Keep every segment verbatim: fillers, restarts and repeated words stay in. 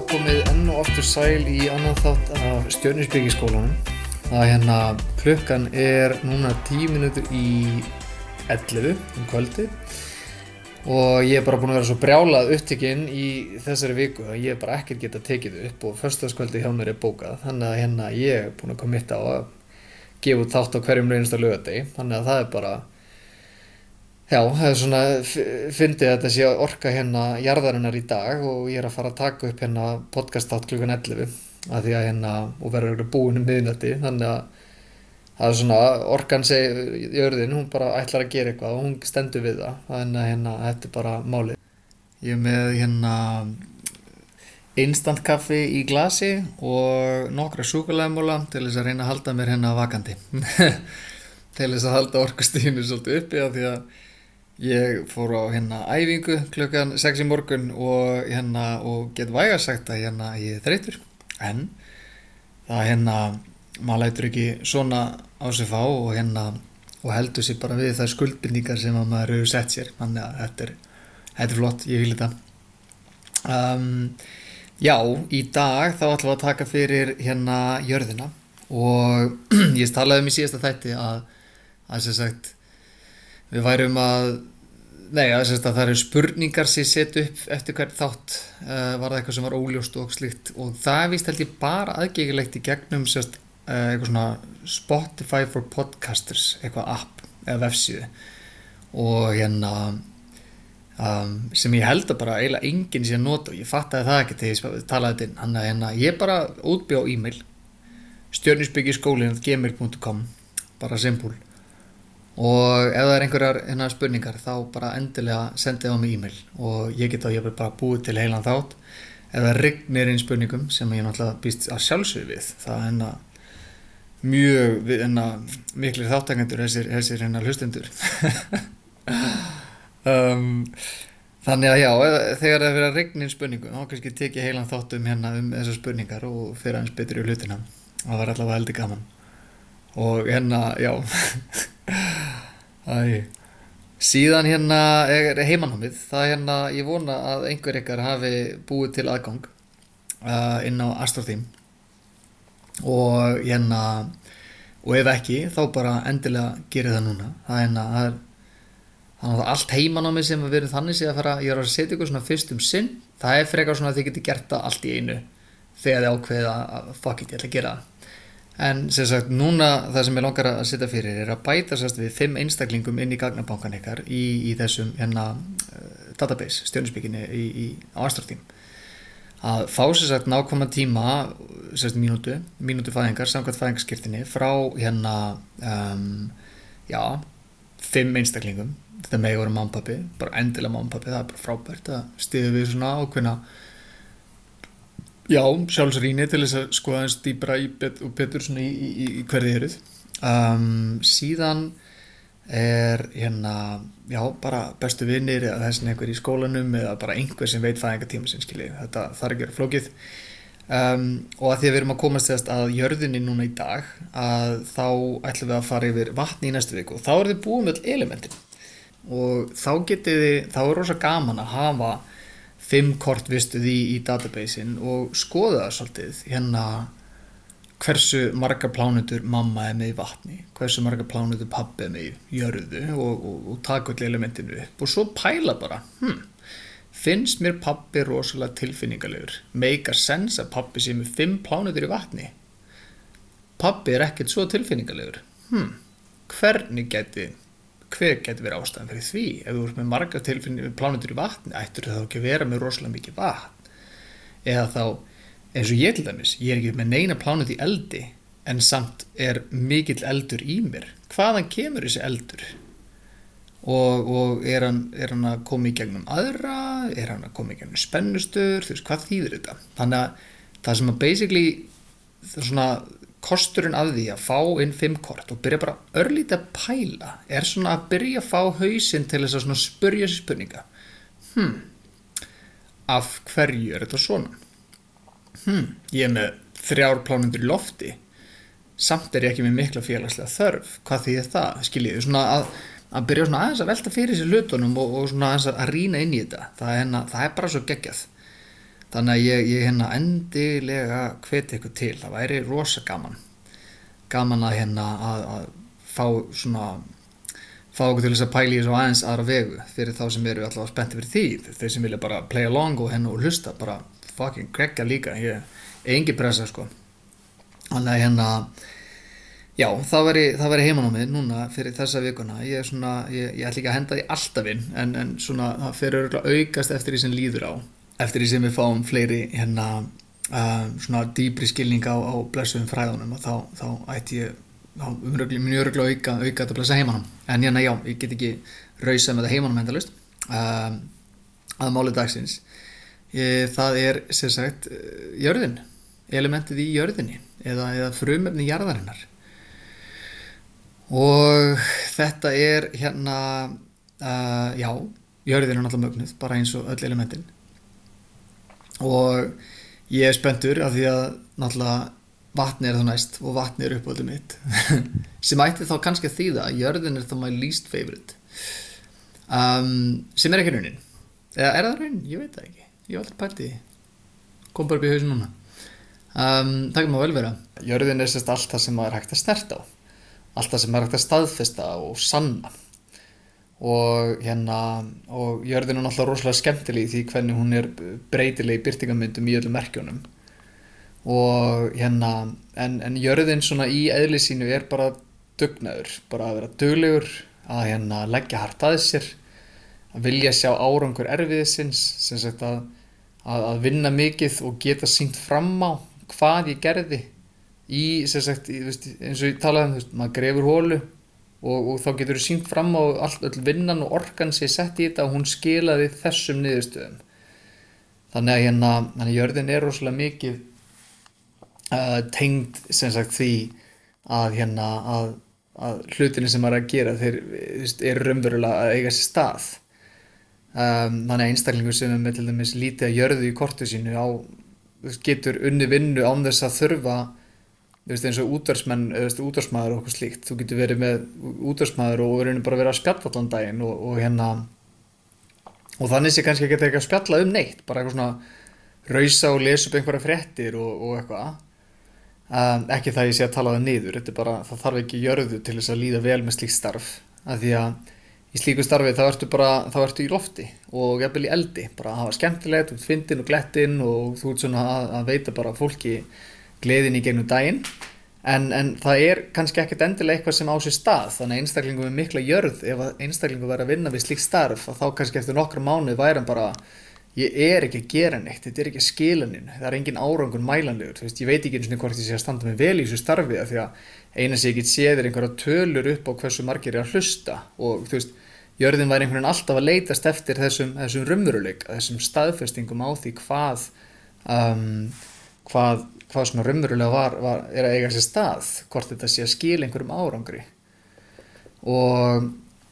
komið enn og aftur sæl í annan þátt af Stjörnuspekiskólanum. Það er hérna, klukkan er núna tíu mínútur í ellefu um kvöldi og ég er bara búinn að vera svo brjálað upptekinn í þessari viku að ég bara ekkert geta tekið upp og föstudagskvöldi hjá mér er bókað. Þannig að hérna ég er búinn að kommitta á að gefa út þátt á hverjum einasta laugardegi. Þannig að það er bara, já, það er svona, fyndið að þetta sé að orka hérna jarðarinnar í dag og ég er að fara að taka upp hérna podcast þátt klukkan ellefu að því að hérna, og verður búin um miðnætti, þannig að það er svona, orkan segir, jörðin, hún bara ætlar að gera eitthvað og hún stendur við það, þannig að hérna, þetta er bara málið. Ég er með hérna instant kaffi í glasi og nokkra súkkulaðimóla til þess að reyna að halda mér hérna vakandi, til þess að halda orkustiginu svolítið uppi af því að ég fór á hérna æfingu klukkan sex í morgun og hérna, og get vægast sagt að hérna ég er þreyttur, en það hérna, maður lætur ekki svona á sig fá og hérna, og heldur sig bara við þær skuldbindningar sem að maður hefur sett sér, þannig að þetta er, þetta er flott, ég fíla þetta. Um, já, í dag þá ætlum við að taka fyrir hérna jörðina og ég talaði um í síðasta þætti að, að sem sagt, við værum að, nei, að, sem sagt, að það eru spurningar sem set upp eftir hvern þátt, uh, var það eitthvað sem var óljóst og slíkt og það víst held ég bara aðgengilegt í gegnum sem sagt, uh, eitthvað svona Spotify for Podcasters, eitthvað app eða vefsíðu og hérna um, sem ég held að bara eiginlega enginn sé að nota og ég fattaði það ekki þegar ég talaði þetta inn, hann að hérna, ég bara útbjó e-mail stjörnuspekiskólin at gmail punkt com, bara simpul. Og ef það er einhverjar hérna spurningar þá bara endilega sendið á mig e-mail og ég get á ég bara búið til heilan þátt ef það rignir inn spurningum sem ég náttúrulega býst að sjálfsögðu við. Það er hérna mjög hérna, miklir þáttakendur þessir, þessir hérna hlustendur. um, þannig að já, þegar það er verið að rigna inn spurningum þá kannski tek ég heilan þátt um hérna um þessar spurningar og fyrir aðeins betur í hlutina. Það var allavega heldur gaman. Og hérna, já Æ. Síðan hérna er heimanámið, það er hérna, ég vona að einhver ykkar hafi búið til aðgang uh, inn á Astrotheme og hérna, og ef ekki þá bara endilega gerið það núna. Það er hérna, það er þannig að allt heimanámið sem við erum þannig sé að fara, ég er að setja ykkur svona fyrst um sinn, það er frekar svona að þið geti gert það allt í einu þegar þið ákveðið að fuck it, ég ætla að gera það. En sem sagt, núna það sem ég langar að setja fyrir er að bæta sérst við fimm einstaklingum inn í gagnabankan ykkar í, í þessum hérna uh, database, stjörnuspekinni í, í, á Astrotheme. Að fá sem sagt nákvæman tíma, sérst mínútu, mínútu fæðingar, samkvæmt fæðingarskírteini frá hérna, um, já, fimm einstaklingum. Þetta megi vera mamma og pabbi, bara endilega mamma og pabbi, það er bara frábært að styðja við svona ákveðna Já, sjálfsrýni til þess að skoða eins dýpra í bet, og betur svona í, í, í hverði eruð. Um, síðan er hérna, já, bara bestu vinir eða þessin einhver í skólanum eða bara einhver sem veit fæðingartíma sem skiljið. Þetta þarf ekki að vera flókið. Um, og að því að við erum að komast þess að jörðinni núna í dag, að þá ætlum við að fara yfir vatni í næstu viku og þá er þið búin með öll elementin. Og þá getið þið, þá er rosa gaman að hafa fimm kort vistuð í, í databasein og skoða það svolítið hérna hversu margar plánetur mamma er með í vatni, hversu margar plánetur pabbi er með í jörðu og, og, og taka öll elementinu upp og svo pæla bara, hm, finnst mér pabbi rosalega tilfinningalegur, make a sense að pabbi sé með fimm plánetur í vatni, pabbi er ekkert svo tilfinningalegur, hm, hvernig geti hver getur verið ástæðan fyrir því ef þú ert með margar tilfinningar plánetur í vatni ættur þá ekki vera með rosalega mikið vatn eða þá eins og ég til dæmis, ég er ekki með neina plánetu í eldi en samt er mikill eldur í mér, hvaðan kemur þessi eldur og, og er, hann, er hann að koma í gegnum aðra, er hann að koma í gegnum spennustur, þú veist hvað þýðir þetta, þannig að það sem að basically það er svona kosturinn af því að fá inn fimm kort og byrja bara örlítið að pæla er svona að byrja að fá hausinn til þess að svona spyrja sér spurninga hm, af hverju er þetta svona hm, ég er með þrjár plánetur í lofti samt er ég ekki með mikla félagslega þörf hvað þýðir það, skiljið svona að, að byrja svona aðeins að velta fyrir sér hlutunum og, og svona aðeins að rýna inn í þetta það er, það er bara svo geggjað þannig að ég, ég hérna endilega hveti ykkur til, það væri rosa gaman gaman að hérna að, að fá svona fá okkur til þess að pæla í þessu aðeins aðra vegu fyrir þá sem eru allavega spennti fyrir því þeir sem vilja bara play along og hérna og hlusta bara fucking krekja líka ég er engin pressa sko þannig að hérna já það væri, það væri heimanámið núna fyrir þessa vikuna ég er svona ég, ég ætla ekki að henda því alltaf inn en, en svona það fer örugglega aukast eftir því sem líður á eftir því sem við fáum fleiri hérna uh, svona dýpri skilning á, á blessuðum fræðunum og þá, þá ætti ég þá mjög örugglega auka, auka þetta blessa heimanám en hérna já, ég get ekki rausað með það heimanám endalaust um, að máli dagsins ég, það er sem sagt jörðin, elementið í jörðinni eða, eða frumefni jarðarinnar og þetta er hérna uh, já, jörðin er náttúrulega mögnuð bara eins og öll elementin og ég er spenntur af því að náttúrulega vatni er þá næst og vatni er uppáhaldið mitt sem ætti þá kannski að þýða að jörðin er þá my least favorite um, sem er ekki raunin eða er það raunin? Ég veit það ekki ég var alltaf pælt í kom bara upp í hausin núna um, það kan má vel vera jörðin er sérst allt það sem maður er hægt að snerta á allt það sem maður er hægt að staðfesta og sanna og hérna og jörðin er náttúrulega rosalega skemmtileg í því hvernig hún er breytileg í birtingarmyndum í öllum merkjónum og hérna en, en jörðin svona í eðli sínu er bara dugnaður, bara að vera duglegur að hérna leggja hart að sér að vilja sjá árangur erfiðisins sem sagt að, að, að vinna mikið og geta sýnt fram á hvað ég gerði í sem sagt í, veist, eins og ég talaði um veist, maður grefur hólu og, og þá getur þú sýnt fram á all, öll vinnan og orkan sem ég sett í þetta og hún skilaði þessum niðurstöðum þannig að hérna þannig að jörðin er rosalega mikið Uh, tengd sem sagt því að hérna að, að hlutinni sem maður er að gera þeir er raunverulega að eiga sér stað um, þannig að einstaklingur sem er með til dæmis lítið að jörðu í kortu sínu á, getur unni vinnu án þess að þurfa veist, eins og útvarsmenn eða útvarsmaður og okkur slíkt þú getur verið með útvarsmaður og verið bara verið að spjalla allan daginn og, og hérna og þannig sé kannski ekki ekki að spjalla um neitt bara eitthvað svona rausa og lesa upp einhverja fréttir og, og eitthvað Um, ekki það ég sé að tala það niður þetta er bara, það þarf ekki jörðu til þess að líða vel með slíkt starf af því að í slíku starfi þá ertu bara þá ertu í lofti og jafnvel í eldi bara að hafa skemmtilegt, út fyndin og glettin og þú ert svona að, að veita bara fólki gleðin í gegnum daginn en, en það er kannski ekkert endilega eitthvað sem á sér stað þannig að einstaklingum er mikla jörð ef einstaklingu verður að vinna við slíkt starf þá kannski eftir nokkra mánuði væri hann bara ég er ekki að gera neitt, þetta er ekki að skila neinu, það er engin árangur mælanlegur, þú veist, ég veit ekki einu sinni hvort ég sé að standa mig vel í þessu starfi af því að eina sem ég get séð er einhverja tölur upp á hversu margir er að hlusta og þú veist, jörðin væri einhvern veginn alltaf að leitast eftir þessum, þessum raunveruleika, þessum staðfestingum á því hvað, um, hvað, hvað svona raunverulega var, var, er að eiga sér stað, hvort þetta sé að skila einhverjum árangri og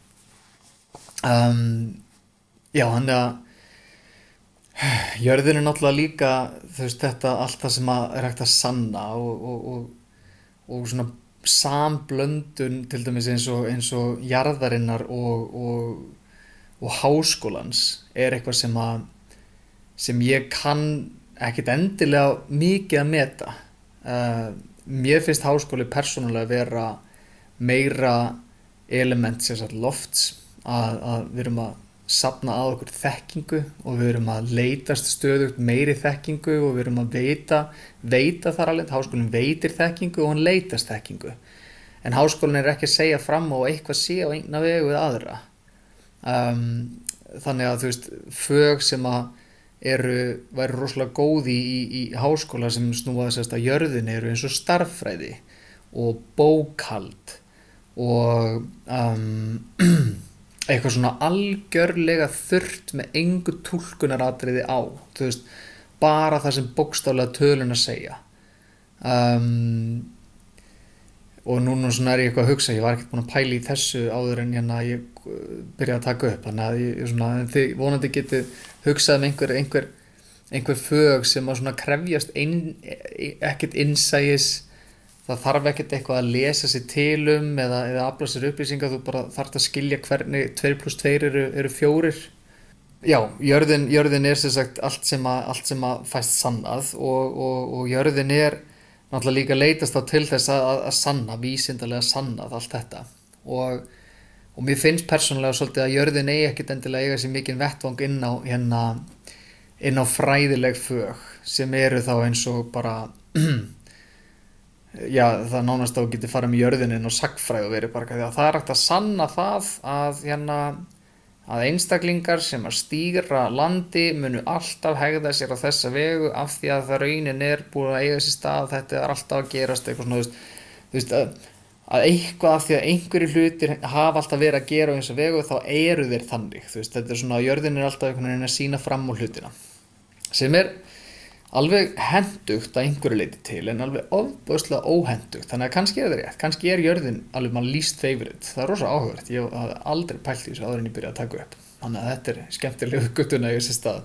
um, já, hann er að jörðin er náttúrulega líka þú veist þetta allt það sem að er hægt að sanna og, og, og, og svona samblöndun til dæmis eins og, eins og jarðarinnar og, og, og háskólans er eitthvað sem að sem ég kann ekkert endilega mikið að meta uh, mér finnst háskóli persónulega vera meira element sem sagt lofts að, að við erum að safna að okkur þekkingu og við erum að leitast stöðugt meiri þekkingu og við erum að veita veita þar alveg, háskólinn veitir þekkingu og hann leitast þekkingu en háskólinn er ekki að segja fram á eitthvað sé á einna vegu við aðra um, þannig að þú veist fög sem að eru væri rosalega góð í, í, í háskóla sem snúa þess að jörðin eru eins og starffræði og bókhald og um, eitthvað svona algjörlega þurrt með engu túlkunaratriði á þú veist, bara það sem bókstaflega tölun að segja um, og núna svona er ég eitthvað að hugsa ég var ekkert búin að pæla í þessu áður en hérna ég byrjaði að taka upp þannig að ég svona, þið vonandi getið hugsað um einhver, einhver, einhver fög sem að svona krefjast ein, ekkert innsæis það þarf ekkert eitthvað að lesa sér til um eða, eða afla sér upplýsingar þú bara þarft að skilja hvernig tveir plús tveir eru, eru fjórir Já, jörðin, jörðin er sem sagt allt sem að, allt sem að fæst sannað og, og, og jörðin er náttúrulega líka leitast á til þess að, að, að sanna, vísindalega sannað allt þetta og, og mér finnst persónulega svolítið að jörðin eigi ekkit endilega eiga sér mikinn vettvang inn á hérna, inn á fræðileg fög sem eru þá eins og bara já, það nánast á að geti farið með jörðin inn á sagnfræði og verið bara því að það er hægt að sanna það að hérna að einstaklingar sem að stýra landi munu alltaf hegða sér á þessa vegu af því að það raunin er búin að eiga sér stað, þetta er alltaf að gerast eitthvað svona, þú veist, þú veist að, að eitthvað af því að einhverju hlutir hafa alltaf verið að gera á þessa vegu þá eru þeir þannig, þú veist, þetta er svona að jörðin er alltaf einhvern veginn að sína fram á hlutina sem er alveg hentugt að einhverju leyti til en alveg ofboðslega óhentugt þannig að kannski er það rétt, kannski er jörðin alveg maður least favorite, það er rosa áhugavert ég hafði aldrei pælt í þessu áður en ég byrjaði að taka upp þannig að þetta er skemmtilegu guttuna í þessi stað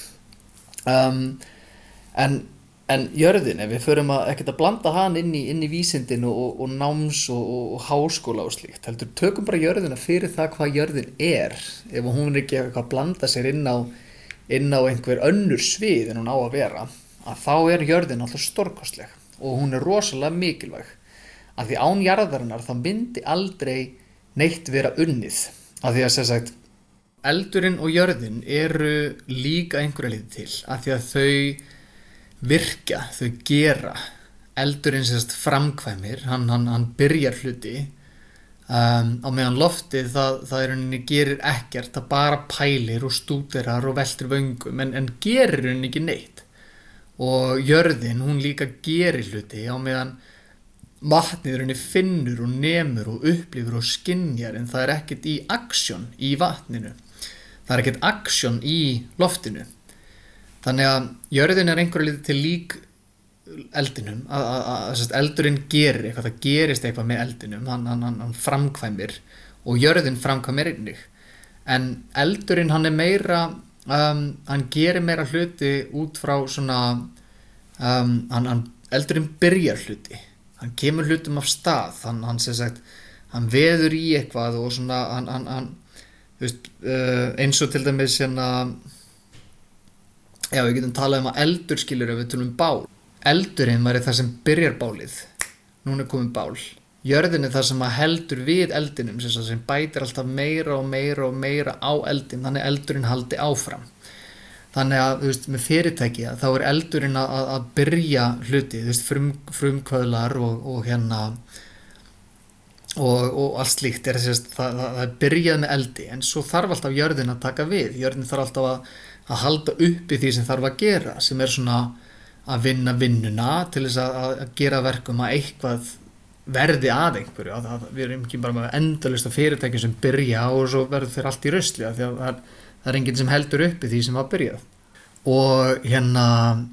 um, en, en jörðin ef við förum að ekkert að blanda hann inn í, inn í vísindin og, og, og náms og, og, og háskóla og slíkt heldur tökum bara jörðina fyrir það hvað jörðin er ef hún er ekki eitthvað að blanda sér inn á inn á einhver önnur svið en hún á að vera að þá er jörðin alltaf stórkostleg og hún er rosalega mikilvæg að því án jarðarinnar þá myndi aldrei neitt vera unnið að því að sem sagt eldurinn og jörðin eru líka einhverja liti til að því að þau virka, þau gera eldurinn sem sagt framkvæmir hann, hann, hann byrjar hluti Um, á meðan loftið það, það er henni gerir ekkert, það bara pælir og stúderar og veltir vöngum en, en gerir henni ekki neitt og jörðin hún líka gerir hluti á meðan vatnið henni finnur og nemur og upplifur og skynjar en það er ekkert í aksjón í vatninu það er ekkert aksjón í loftinu þannig að jörðin er einhverju liti til lík eldinum að, að, að, að eldurinn gerir eitthvað, það gerist eitthvað með eldinum hann, hann, hann framkvæmir og jörðin framkvæmir einnig en eldurinn hann er meira um, hann gerir meira hluti út frá svona um, hann, hann, eldurinn byrjar hluti hann kemur hlutum af stað hann, hann sem sagt, hann veður í eitthvað og svona hann, hann, hann þú veist, uh, eins og til dæmis hérna já, við getum talað um að eldur skilur ef við tölum um bál eldurinn væri það sem byrjar bálið núna er komið bál jörðin er það sem að heldur við eldinum sem, sem bætir alltaf meira og meira og meira á eldin þannig eldurinn haldi áfram þannig að þú veist með fyrirtæki þá er eldurinn að, að byrja hluti þú veist frum, frumkvöðlar og, og hérna og, og allt slíkt er þess að það, það er byrjað með eldi en svo þarf alltaf jörðin að taka við jörðin þarf alltaf að, að halda uppi því sem þarf að gera sem er svona að vinna vinnuna til þess að, að gera verkum að eitthvað verði að einhverju að, að við erum ekki bara með endalaust af fyrirtækjum sem byrja og svo verður þeir allt í rusli því að það er, það er enginn sem heldur uppi því sem var byrjað og hérna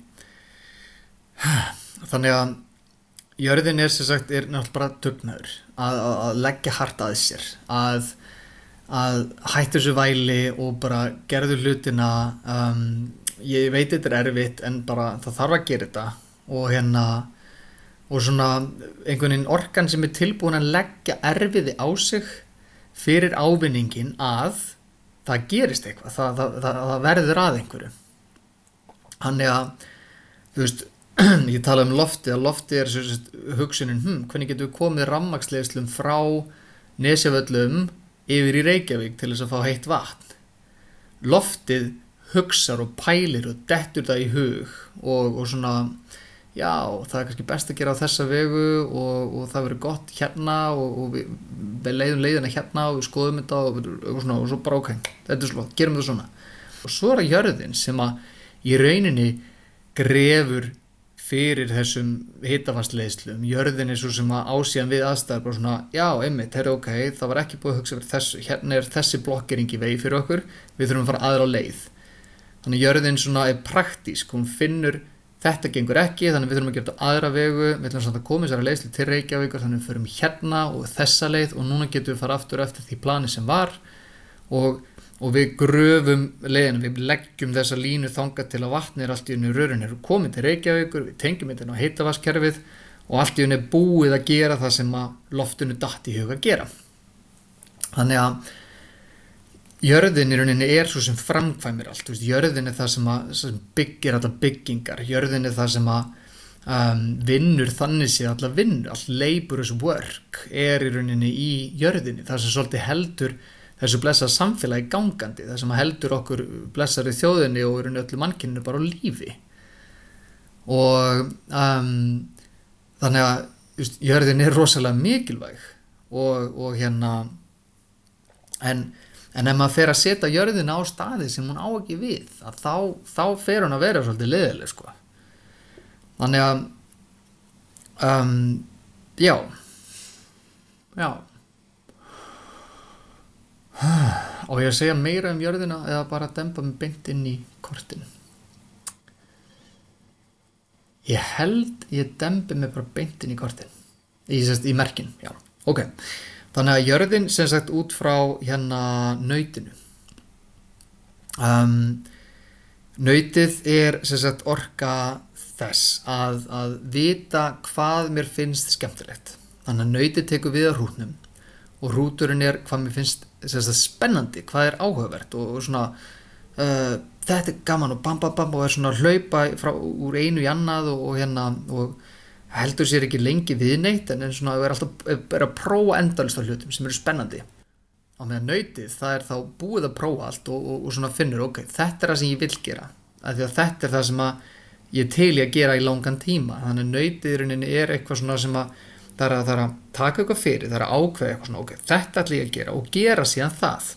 þannig að jörðin er sem sagt er náttúrulega bara tugnaður að, að, að leggja hart að sér að, að hættu þessu væli og bara gerðu hlutina um, ég veit þetta er erfitt en bara það þarf að gera þetta og hérna og svona einhvern veginn orkan sem er tilbúin að leggja erfiði á sig fyrir ávinningin að það gerist eitthvað það, það, það, það verður að einhverju þannig að þú veist ég tala um loftið að loftið er svo hugsunin hm, hvernig getum við komið rafmagnsleiðslum frá Nesjavöllum yfir í Reykjavík til þess að fá heitt vatn loftið hugsar og pælir og dettur það í hug og, og svona já, það er kannski best að gera á þessa vegu og, og það verður gott hérna og, og við, við leiðum leiðina hérna og við skoðum þetta og, og, svona, og svo bara ok, þetta er svona, gerum þetta svona og svo er það jörðin sem að í rauninni grefur fyrir þessum hitafastleiðslum jörðin er svo sem að ásíðan við aðstæður bara svona, já, einmitt, herri ok það var ekki búið að hugsa fyrir þessu, hérna er þessi blokkering í vegi fyrir okkur, við þurfum að fara aðra á leið þannig jörðin svona er praktísk, hún finnur þetta gengur ekki, þannig við þurfum að gera þetta aðra vegu, við ætlum samt að koma þessari leiðslu til Reykjavíkur, þannig við förum hérna og þessa leið og núna getum við fara aftur eftir því plani sem var og, og við gröfum leiðina, við leggjum þessa línu þangað til að vatnið er allt í unni rörun er komið til Reykjavíkur, við tengjum þetta á heitavasskerfið og allt í unni er búið að gera það sem að loftinu datt í hug að gera. Þannig að jörðin í rauninni er svo sem framkvæmir allt, þú veist, jörðin er það sem, að, sem byggir allar byggingar, jörðin er það sem að um, vinnur þannig séð allar vinnu, all laborious work er í rauninni í jörðinni, það sem svolítið heldur þessu blessað samfélagi gangandi, það sem heldur okkur blessari þjóðinni og í rauninni öllu mannkyninu bara á lífi. Og um, þannig að just, jörðin er rosalega mikilvæg og, og hérna en En ef maður fer að setja jörðina á staði sem hún á ekki við, að þá, þá fer hún að vera svolítið leiðileg, sko. Þannig að, um, já, já. Og ég að segja meira um jörðina eða bara dempa mig beint inn í kortin. Ég held ég dempi mig bara beint inn í kortin. Í, sest, í merkin, já, ok. Þannig að jörðin sem sagt út frá hérna nautinu. Um, nautið er sem sagt orka þess að, að vita hvað mér finnst skemmtilegt. Þannig að nautið tekur við að hrútnum og hrúturinn er hvað mér finnst sem sagt spennandi, hvað er áhugavert og, og svona uh, þetta er gaman og bam bam bam og er svona að hlaupa frá, úr einu í annað og, og hérna og heldur sér ekki lengi við neitt en svona er alltaf er að prófa endalaust af hlutum sem eru spennandi. Á meðan nautið, það er þá búið að prófa allt og, og, og svona finnur, ok, þetta er það sem ég vil gera. Af því að þetta er það sem að ég til ég að gera í langan tíma. Þannig að nautið í rauninni er eitthvað svona sem að það er að, það er að taka eitthvað fyrir, það er að ákveða eitthvað svona, ok, þetta ætla ég að gera og gera síðan það.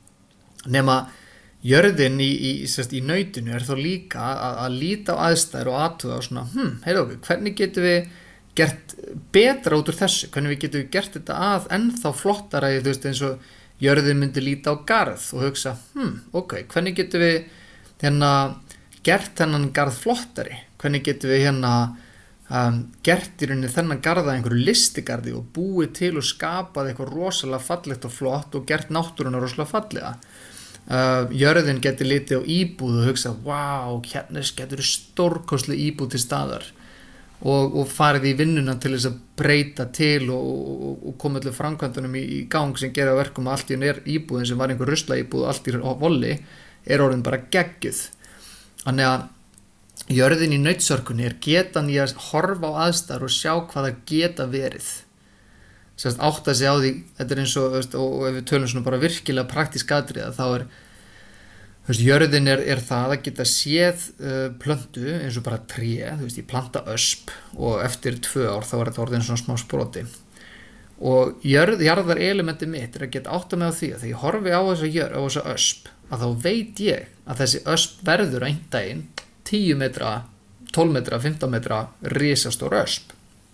Nema jörðin í, í, sérst, í nautinu er þá líka að, að líta á aðstæður og athuga og svona, hm, heyrðu okkur, hvernig getum við gert betra út úr þessu, hvernig við getum við gert þetta að ennþá flottara, þú veist, eins og jörðin myndi líta á garð og hugsa, hm, ok, hvernig getum við hérna gert þennan garð flottari, hvernig getum við hérna um, gert í rauninni þennan garð að einhverju listigarði og búið til og skapað eitthvað rosalega fallegt og flott og gert náttúruna rosalega fallega. Uh, jörðin getur litið á íbúð og hugsa, wow, hérna getur stórkostleg íbúð til staðar og, og farið í vinnuna til þess að breyta til og, og, og koma allir framkvæmdunum í, í gang sem gera verkum að allt í hún er íbúðin sem var einhver rusla íbúð og allt í volli er orðin bara geggjuð. Þannig að jörðin í nautsörkunni er getan í að horfa á aðstæður og sjá hvað það geta verið. Sérst átta sig á því, þetta er eins og, veist, og ef við tölum svona bara virkilega praktísk atriða, þá er, veist, jörðin er, er það að geta séð uh, plöntu eins og bara tré, þú veist, ég planta ösp og eftir tvö ár þá er þetta orðin svona smá sproti. Og jörð, jarðar elementi mitt er að geta átta mig á því að þegar ég horfi á þessa jörð, á þessa ösp, að þá veit ég að þessi ösp verður einn daginn tíu metra, tólf metra, fimmtán metra risastór ösp.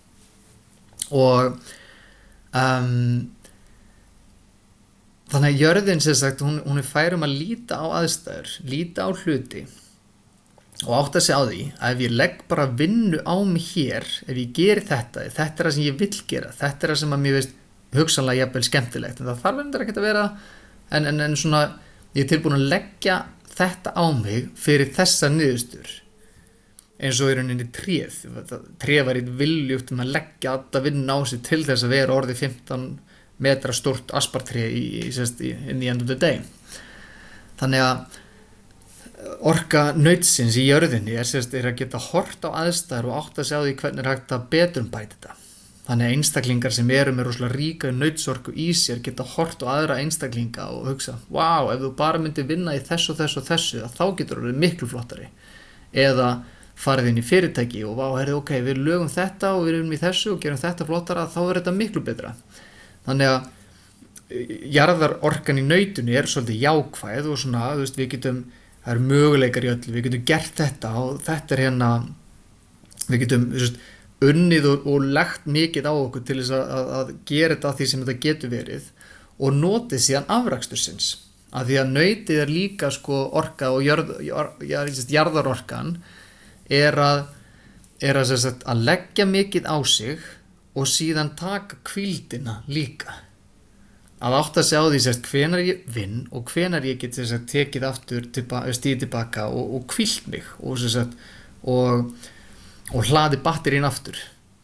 Og Um, þannig að jörðin sem sagt, hún, hún er fær um að líta á aðstæður, líta á hluti og átta sig á því að ef ég legg bara vinnu á mig hér, ef ég geri þetta, þetta er það sem ég vill gera, þetta er það sem að mér veist hugsanlega jafnvel skemmtilegt, en það þarf endur ekki að vera, en, en, en svona, ég er tilbúin að leggja þetta á mig fyrir þessa niðurstöður. Eins og í rauninni tréð, tréð var í viljugt um að leggja alla vinna á sig til þess að vera orðið fimmtán metra stórt aspartré í, í, í, in the end of the day. Þannig að orka nautsins í jörðinni er, sérst, er að geta hort á aðstæður og átta sig á því hvernig er hægt að beturumbæta þetta. Þannig að einstaklingar sem eru með rosalega ríka nautsorku í sér geta hort á aðra einstaklinga og hugsa, wow, ef þú bara myndir vinna í þessu og þessu og þessu, þá getur þú verið miklu flottari. Eða farið inn í fyrirtæki og vá, herri, ok, við lögum þetta og við erum í þessu og gerum þetta flottara, þá er þetta miklu betra. Þannig að jarðarorkan í nautinu er svolítið jákvæð og svona, þú veist, við getum, það eru möguleikar í öllu, við getum gert þetta og þetta er hérna, við getum, þú veist, unnið og, og lagt mikið á okkur til þess að, að gera þetta því sem þetta getur verið og notið síðan afrakstursins. Af því að nautið er líka sko orka og jörð, jörð, jarðarorkan er að, er að, sagt, að leggja mikið á sig og síðan taka hvíldina líka. Að átta sig á því sagt, hvenar ég vinn og hvenar ég get sagt, tekið aftur stíð tilbaka og, og hvílt mig og, sagt, og, og hlaði batterín aftur.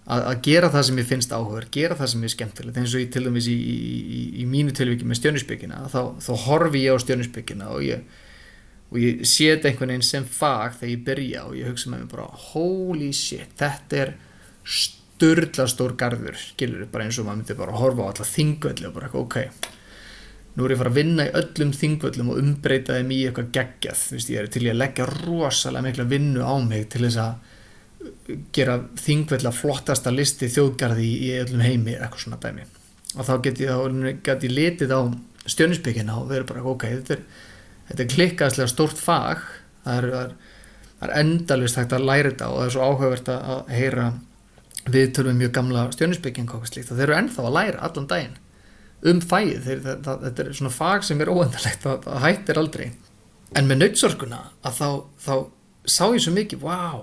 að, að gera það sem ég finnst áhugaverð, gera það sem ég er skemmtilegt, eins og ég til dæmis í, í, í, í mínu tilviki með stjörnuspekina, þá, þá horfi ég á stjörnuspekina og ég, og ég sé þetta einhvern veginn sem fag þegar ég byrja og ég hugsa með mér bara holy shit, þetta er sturla stór garður, skilur bara eins og maður myndi bara horfa á alla þingvelli og bara ok, nú er ég að fara að vinna í öllum þingvöllum og umbreyta þeim í eitthvað geggjað, þú veist, ég er til í að leggja rosalega mikla vinnu á mig til þess að gera þingvella flottasta listi þjóðgarði í, í öllum heimi, eitthvað svona dæmi og þá get ég, þá get ég litið á stjörnuspekina og verið bara ok, þetta er, þetta er klikkaðslega stórt fag, það er, það er, það er endalaust hægt að læra þetta og það er svo áhugavert að heyra viðtöl við mjög gamla stjörnuspekinga og eitthvað slíkt og þeir eru ennþá að læra allan daginn um fæið, þeir, það, það, þetta er svona fag sem er óendalegt, það, það hættir aldrei en með nautsorkuna að þá, þá sá ég svo mikið, wow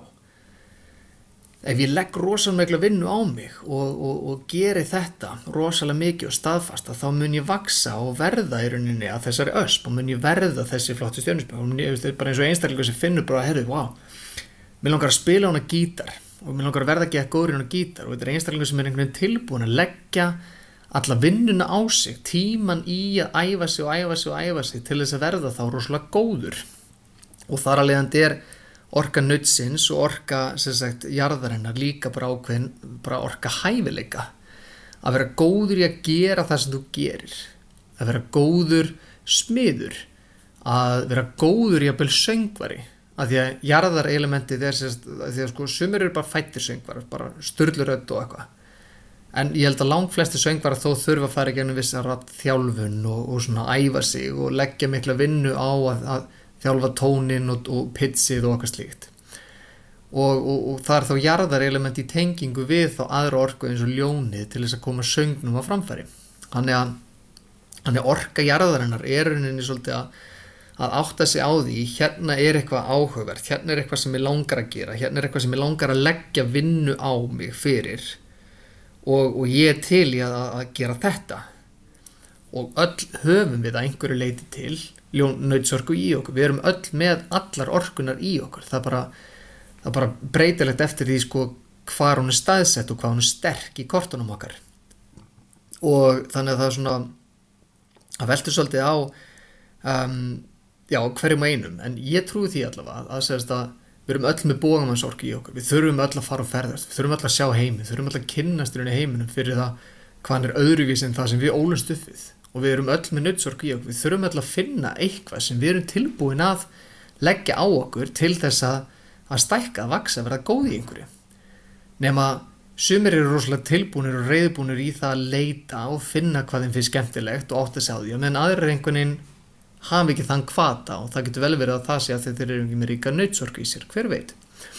ef ég legg rosalega mikla vinnu á mig og, og, og geri þetta rosalega mikið og staðfasta þá mun ég vaksa og verða í rauninni að þessari ösp og mun ég verða þessi flottu stjörnuspek og mun ég, þetta er bara eins og einstaklingur sem finnur bara, heyrðu, wow mér langar að spila hana gítar og mér langar að verða ekki að góður í hana gítar og þetta er einstaklingur sem er einhvern veginn tilbúin að leggja alla vinnuna á sig, tíman í að æfa sig og æfa sig og æfa sig til þess að verða þá rosalega góður og þar að leiðandi er orka nautsins og orka sem sagt jarðarinnar líka bara ákveðin bara orka hæfileika að vera góður í að gera það sem þú gerir að vera góður smiður að vera góður í að byrja söngvari að því að jarðarelementið er sem sagt að því að sko sumir eru bara fættir söngvarar bara sturlurödd og eitthvað en ég held að langflesti söngvarar þó þurfa að fara í gegnum vissar þjálfun og, og svona æfa sig og leggja mikla vinnu á að, að þjálfa tónin og, og pitchið og eitthvað slíkt og, og, og það er þá jarðarelement í tengingu við þá aðra orku eins og ljónið til þess að koma söngnum á framfæri þannig að, þannig að orka jarðarinnar er rauninni svolítið að, að átta sig á því hérna er eitthvað áhugavert, hérna er eitthvað sem ég langar að gera hérna er eitthvað sem ég langar að leggja vinnu á mig fyrir og, og ég er til í að, að gera þetta og öll höfum við að einhverju leiti til nautsorku í okkur, við erum öll með allar orkunar í okkur, það er bara, það er bara breytilegt eftir því sko hvar hún er staðsett og hvað hún er sterk í kortunum okkar og þannig að það er svona að veltur svolítið á um, já, hverjum og einum en ég trúi því allavega að, að, að við erum öll með bógamannsorku í okkur, við þurfum öll að fara og ferðast, við þurfum öll að sjá heimi, við þurfum öll að kynnast í heiminum fyrir það hvað hann er öðruvísi en það sem við ólumst upp við og við erum öll með nautsorku í okkur, við þurfum öll að finna eitthvað sem við erum tilbúin að leggja á okkur til þess að, að stækka, að vaksa, að verða góð í einhverju nema sumir eru rosalega tilbúnir og reiðbúnir í það að leita og finna hvað þeim finnst skemmtilegt og átta sig á því og meðan aðrir einhvern veginn hafa ekki þann hvata og það getur vel verið að það sé að þeir eru ekki með ríka nautsorku í sér, hver veit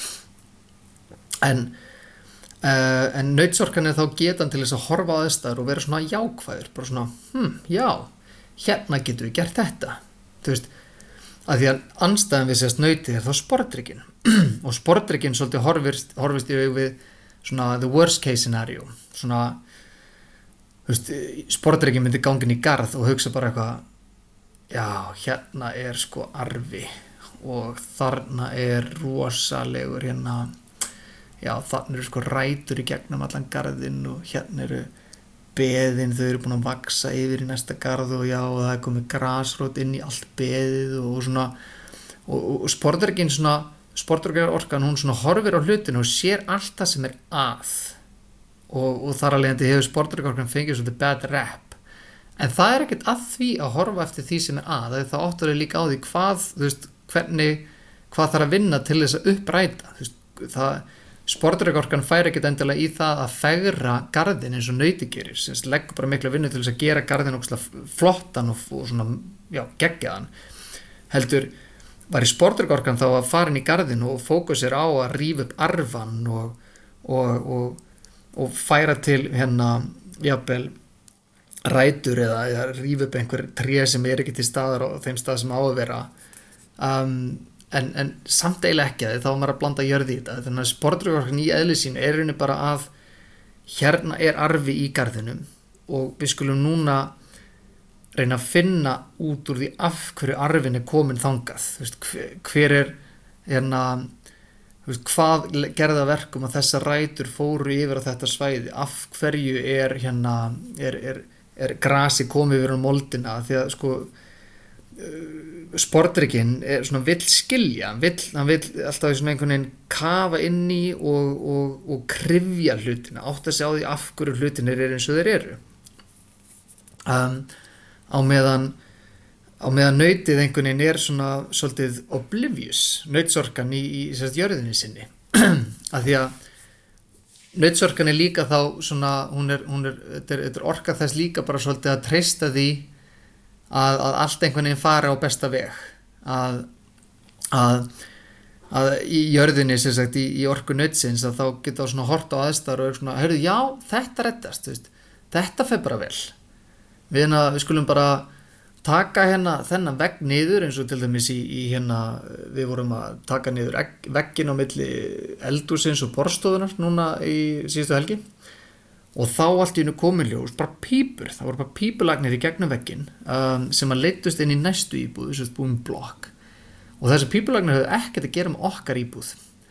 en Uh, en nautsorkan er þá getan til þess að horfa á aðstæður og vera svona jákvæður bara svona, hm, já hérna getum við gert þetta þú veist, að því að andstæðan við sést nautið er þá sportdrykkinn og sportdrykkinn svolítið horfist, horfist í við svona the worst case scenario svona þú veist, sportdrykkinn myndi gangin í garð og hugsa bara eitthvað já, hérna er sko arfi og þarna er rosalegur hérna já, þannig eru sko rætur í gegnum allan garðinn og hérna eru beðin, þau eru búin að vaksa yfir í næsta garð og já, og það er komið grasrót inn í allt beðið og svona og, og, og sportdrykkinn svona sportdrykkjarorkan, hún svona horfir á hlutinu og sér allt það sem er að og, og þar alveg hefur sportdrykkjarorkan fengið svolítið bad rap en það er ekkert að því að horfa eftir því sem er að það áttur er líka á því hvað þú veist, hvernig, hvað þarf að vinna til þess að uppræta þú veist, það sportdrykkjarorkan fær ekkert endilega í það að fegra garðin eins og nauti gerir sem leggur bara mikla vinnu til þess að gera garðin ógeðslega flottan og, og svona, já, geggjaðan heldur var í sportdrykkjarorkan þá að fara inn í garðin og fókusir á að rífa upp arfan og, og, og, og færa til hérna jafnvel rætur eða, eða rífa upp einhver tré sem er ekki til staðar á þeim stað sem á að vera um, En, en samt eiginlega ekki að þá er maður að blanda jörði í þetta þannig að sportdrykkjarorkan í eðli sínu er rauninni bara að hérna er arfi í garðinum og við skulum núna reyna að finna út úr því af hverju arfin er komin þangað þú veist, hver, hver er hérna þú veist, hvað gerði að verkum að þessar rætur fóru yfir á þetta svæði, af hverju er hérna, er, er, er grasi komið yfir á moldina, því að sko sportdrykkinn er svona vill skilja, hann vill, hann vill alltaf svona einhvern veginn kafa inn í og, og, og kryfja hlutina, átta sig á því af hverju hlutinir eru eins og þeir eru. Um, á meðan á meðan nautið einhvern veginn er svona svolítið oblivious, nautsorkan í, í sérst jörðinni sinni af því að nautsorkan er líka þá svona, hún er, hún er, þetta er, þetta er orka þess líka bara svolítið að treysta því að, að allt einhvern veginn fari á besta veg, að, að, að í jörðinni sem sagt, í, í orku nautsins, að þá geta svona hort á aðstæður og er svona, heyrðu, já, þetta reddast, veist, þetta fer bara vel, við, hérna, við skulum bara taka hérna þennan vegg niður, eins og til dæmis í, í hérna, við vorum að taka niður vegginn á milli eldhússins og borðstofunar núna í síðustu helgi og þá allt í einu komin ljós, bara pípur, það voru bara pípulagnir í gegnum vegginn um, sem að leiddust inn í næstu íbúð, þess að búin blokk og þessi pípulagnir höfðu ekkert að gera með okkar íbúð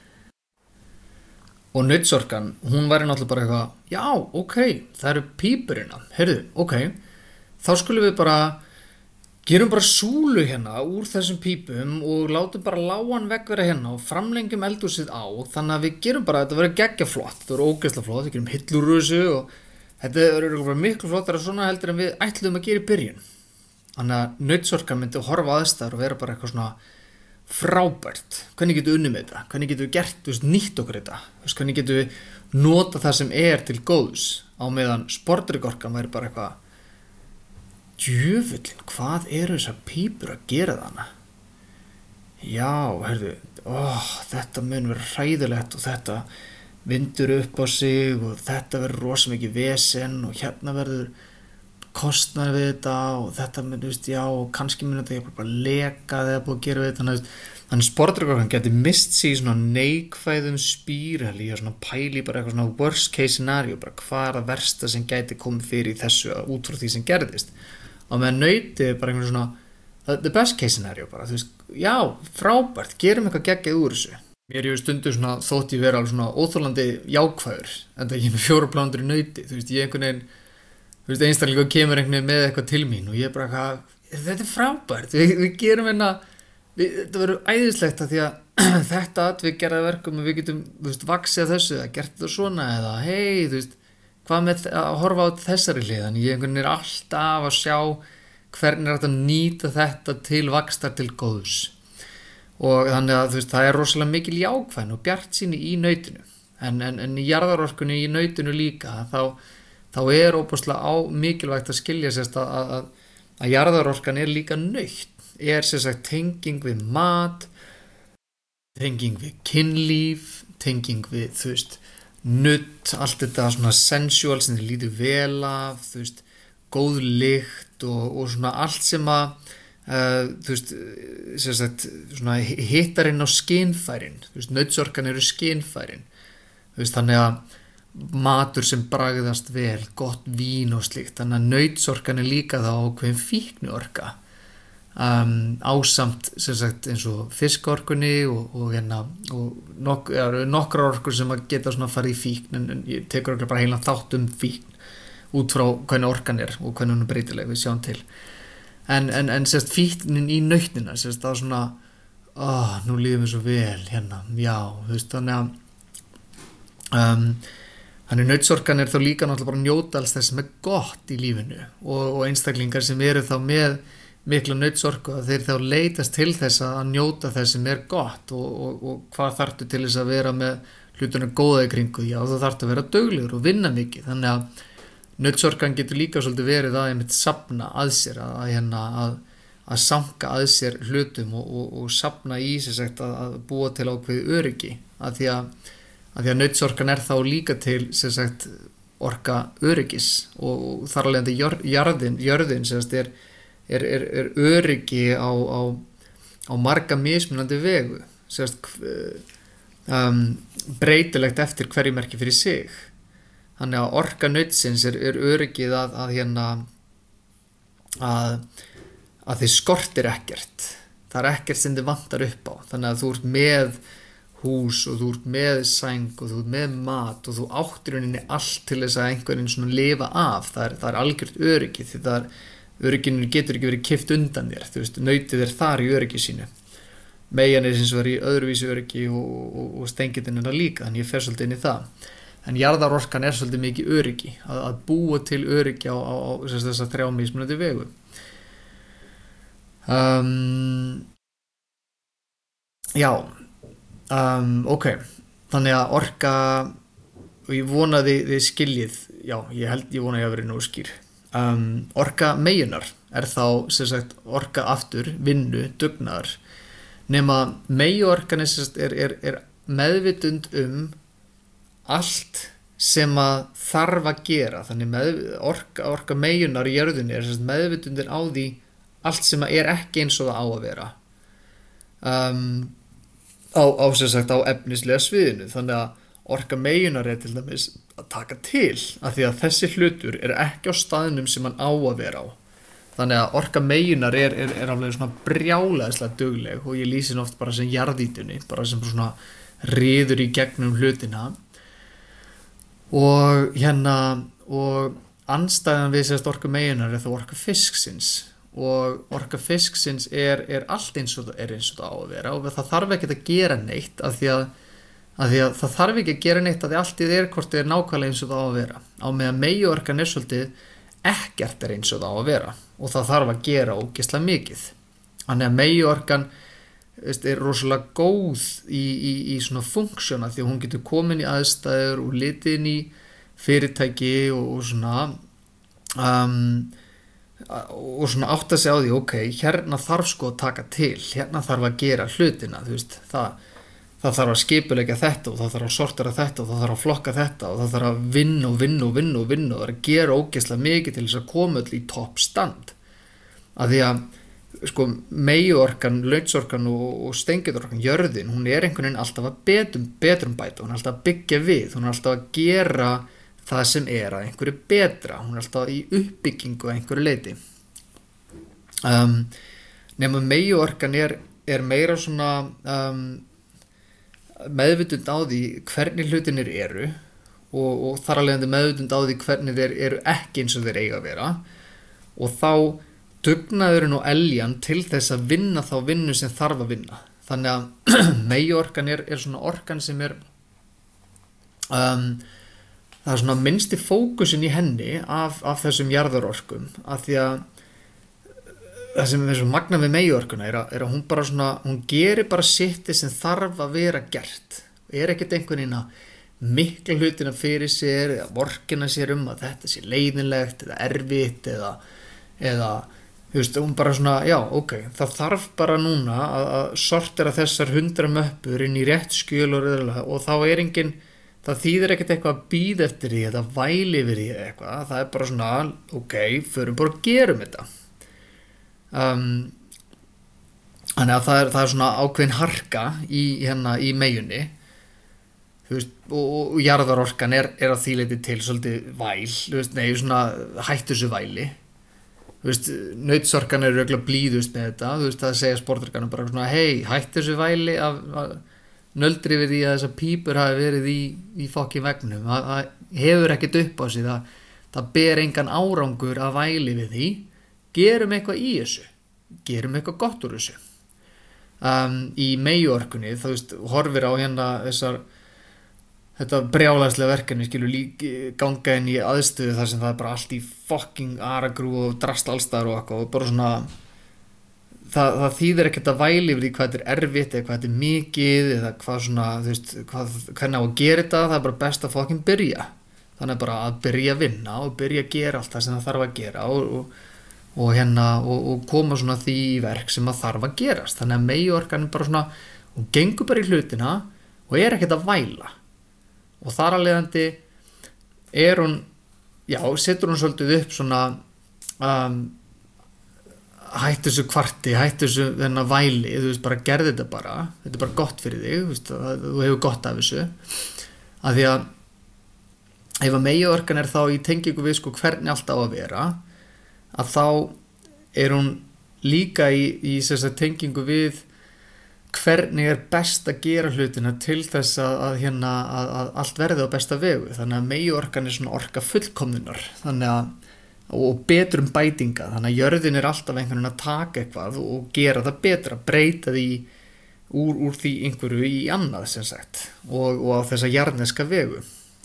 og nautsorkan, hún væri náttúrulega bara eitthvað, já, ok, það eru pípur hérna, heyrðu, ok, þá skulum við bara gerum bara súlu hérna úr þessum pípum og látum bara lágan vegg vera hérna og framlengjum eldhúsið á þannig að við gerum bara, þetta verður geggjaflott, þetta verður ógeðslega flott, við gerum hillur úr þessu og þetta verður bara miklu flottara svona heldur en við ætluðum að gera í byrjun. Þannig að nautsorkan myndi horfa aðstæður og vera bara eitthvað svona frábært. Hvernig getum við unnið með þetta? Hvernig getum við gert, þú veist, nýtt okkur þetta? Þú veist, hvernig getum við nota það sem er til góðs á meðan sportdrykksorkan væri bara eitthvað djöfullin, hvað eru þessar pípur að gera þarna? Já, heyrðu, ó, þetta mun vera hræðilegt og þetta vindur upp á sig og þetta verður rosa mikið vesen og hérna verður kostnaður við þetta og þetta mun, þú veist, já, og kannski mun þetta bara leka þegar búið að gera við þetta. Þannig sportdrykksorkan geti mist sig í svona neikvæðum spírali og svona pæli bara eitthvað svona worst case scenario, bara hvað er það versta sem gæti komið fyrir í þessu út frá því sem gerðist. Og með nautið bara einhvern svona the best case scenario bara, þú veist, já, frábært, gerum eitthvað geggjað úr þessu. Mér hefur stundum svona þótt ég vera alveg svona óþolandi jákvæður, en það kemur fjóra plándur í nauti, þú veist, ég einhvern veginn, þú veist, einstaklega kemur einhvern veginn með eitthvað til mín og ég bara eitthvað, þetta er frábært, við, við gerum hérna, við, þetta verður æðislegt að því að þetta atvik gerða verkum og við getum, þú veist, vaxið þessu eða gert þetta svona eða hei, þú veist, hvað með að horfa á þessari hlið, þannig ég einhvern veginn er alltaf að sjá hvernig er hægt að nýta þetta til vaxtar til góðs og þannig að þú veist, það er rosalega mikil jákvæðni og bjartsýni í nautinu en, en, en í jarðarorkunni í nautinu líka þá, þá er óbúslega á mikilvægt að skilja sérst að, að, að jarðarorkan er líka naut, er sérst tenging við mat, tenging við kynlíf, tenging við, þú veist, nutt, allt þetta svona sensual sem þið lítur vel af, þú veist, góð lykt og, og svona allt sem að, uh, þú veist, sem sagt, svona hittarinn á skynfærin, þú veist, nautsorkan eru skynfærin, þú veist, þannig að matur sem bragðast vel, gott vín og slíkt, þannig að nautsorkan er líka þá ákveðin fíkniorka. Um, ásamt sem sagt eins og fiskorkunni og, og, hérna, og nok ja, nokkrar orkur sem að geta svona farið í fíkn en, en ég tekur bara heila þátt um fíkn út frá hvernig orkan er og hvernig hún er breytileg, við sjáum til en, en, en sérst fíknin í nautnina sérst það svona oh, nú líður mér svo vel hérna já, þú veist, þannig að um, þannig nautsorkan er þá líka náttúrulega bara að njóta alls þess sem er gott í lífinu og, og einstaklingar sem eru þá með mikla nautsorku að þeir þá leitast til þess að njóta þess sem er gott og, og, og hvað þarftu til þess að vera með hlutunum góða í kringu, já þú þarftu að vera duglegur og vinna mikið, þannig að nautsorkan getur líka svolítið verið að einmitt safna að sér, að, hérna, að, að sanka að sér hlutum og, og, og safna í sér sagt að, að búa til ákveði öryggi, að því að, að, því að nautsorkan er þá líka til sem sagt orka öryggis og, og þar alveg jörðin, jörðin sem sagt er Er, er, er öryggi á, á, á marga mismunandi vegu sérst, um, breytilegt eftir hverju merki fyrir sig þannig að orka nautsins er, er öryggið að, að hérna að, að þið skortir ekkert það er ekkert sem þið vantar upp á þannig að þú ert með hús og þú ert með sæng og þú ert með mat og þú áttir í rauninni allt til þess að einhverjum svona lifa af. Það er, það er algjört öryggi því það er, örygginu getur ekki verið kippt undan þér, þú veist, nautið er þar í öryggi sínu. Meyjan er eins og er í öðruvísi öryggi og, og, og stengillinn er það líka, þannig ég fer svolítið inn í það. En jarðarorkan er svolítið mikið öryggi, að, að búa til öryggi á, á, á þess að þrjá mismunandi vegu. Um, já, um, ok, þannig að orka, og ég vona þið, þið skiljið, já, ég held, ég vona ég að verið nógu skýr. Um, orka meyjunar er þá, sem sagt, orka aftur, vinnu, dugnaðar, nema meyjuorkan er, sem sagt, er, er, er meðvitund um allt sem að þarf að gera, þannig með, orka, orka meyjunar í jörðinni er sem sagt, meðvitundir á því allt sem er ekki eins og það á að vera um, á, á, sem sagt, á efnislega sviðinu, þannig að orka meyjunar er til dæmis að taka til af því að þessi hlutur er ekki á staðnum sem hann á að vera á, þannig að orka meyjunar er, er, er alveg svona brjálæðislega dugleg og ég lýsi henni oft bara sem jarðýtunni, bara sem svona riður í gegnum hlutina og hérna og andstæðan við sérst orka meyjunar er þá orka fisksins og orka fisksins er, er allt eins og það er eins og það á að vera og það þarf ekki að gera neitt af því að, af því að það þarf ekki að gera neitt af því allt í er hvort það er nákvæmlega eins og það á að vera á meðan meyjuorkan er svolítið ekkert er eins og það á að vera og það þarf að gera ógeðslega mikið þannig að meyjuorkan er rosalega góð í, í, í svona funksjóna því að hún getur komin í aðstæður og litið inn í fyrirtæki og, og svona um, og svona átta sig á því, ok, hérna þarf sko að taka til, hérna þarf að gera hlutina, þú veist, það, það þarf að skipuleggja þetta og það þarf að sortera þetta og það þarf að flokka þetta og það þarf að vinna og vinna og vinna og vinna og það er að gera ógeðslega mikið til þess að koma öll í topp stand. Af því að, sko, meyjuorkan, launsorkan og, og stengidorkan, jörðin, hún er einhvern veginn alltaf að betum, betrum bæta, hún er alltaf að byggja við, hún er alltaf að gera það sem er að einhverju betra, hún er alltaf í uppbyggingu að einhverju leiti. Um, nema meyjuorkan er, er meira svona um, meðvitund á því hvernig hlutinir eru og, og þar að leiðandi meðvitund á því hvernig þeir eru ekki eins og þeir eiga að vera og þá dugnaðurinn og eljan til þess að vinna þá vinnu sem þarf að vinna. Þannig að meyjuorkan er, er svona orkan sem er um, það er svona minnsti fókusin í henni af, af þessum jarðarorkum af því að það sem er svo magna við meyjuorkuna er að, er að hún bara svona, hún gerir bara sitt sem þarf að vera gert er ekkert einhvern veginn að mikla hlutina fyrir sér eða vorkina sér um að þetta sé leiðinlegt eða erfitt eða, eða þú veist, hún bara svona, já, ok, það þarf bara núna að, að sortera þessar hundra möppur inn í rétt skjöl og röðulega og þá er engin það þýðir ekkert eitthvað að bíða eftir því eða væli yfir því eitthvað, það er bara svona, ok, förum bara að gerum þetta. Um, þannig að það er, það er svona ákveðin harka í, hérna, í meyjunni, þú veist, og, og jarðarorkan er, er að því leyti til svolítið væl, þú veist, nei, svona hættu þessu væli, þú veist, nautsorkan er örugglega blíðust með þetta, þú veist, það segja sportorkanum bara svona, hei, hættu þessu væli af, af nöldri við því að þessar pípur hafi verið í, í fokkin vegnum það, það hefur ekkert upp á sig það, það ber engan árangur að væli við því gerum eitthvað í þessu gerum eitthvað gott úr þessu um, í meyjuorkunni þá veist, horfir á hérna þessar þetta brjálæðslega verkefni skilur líka ganga inn í aðstöðu þar sem það er bara allt í fokking aragrú og drast allstar og eitthvað og bara svona Það, það þýðir ekkert að væli yfir því hvað þetta er erfitt eða hvað þetta er mikið eða hvað svona, þú veist, hvað, hvernig á að gera þetta, það er bara best að fokkin byrja. Þannig bara að byrja að vinna og byrja að gera allt það sem það þarf að gera og, og, og, hérna, og, og koma svona því í verk sem það þarf að gerast. Þannig að meyjuorkan er bara svona, hún gengur bara í hlutina og er ekkert að væla. Og þar að leiðandi er hún, já, setur hún svolítið upp svona, um, hættu þessu kvarti, hættu þessu þennan væli, þú veist, bara gerði þetta bara þetta er bara gott fyrir þig, þú veist, þú hefur gott af þessu af því að ef að meyjuorkan er þá í tengingu við sko hvernig allt á að vera að þá er hún líka í, í þess að tengingu við hvernig er best að gera hlutina til þess að, að, hérna, að, að allt verði á besta vegu. Þannig að meginorkan er svona orka fullkomnunar þannig að, og betrum bætinga. Þannig að jörðin er alltaf einhvern veginn að taka eitthvað og gera það betra, breyta því úr, úr því einhverju í annað sem sagt og, og á þessa jarðneska vegu.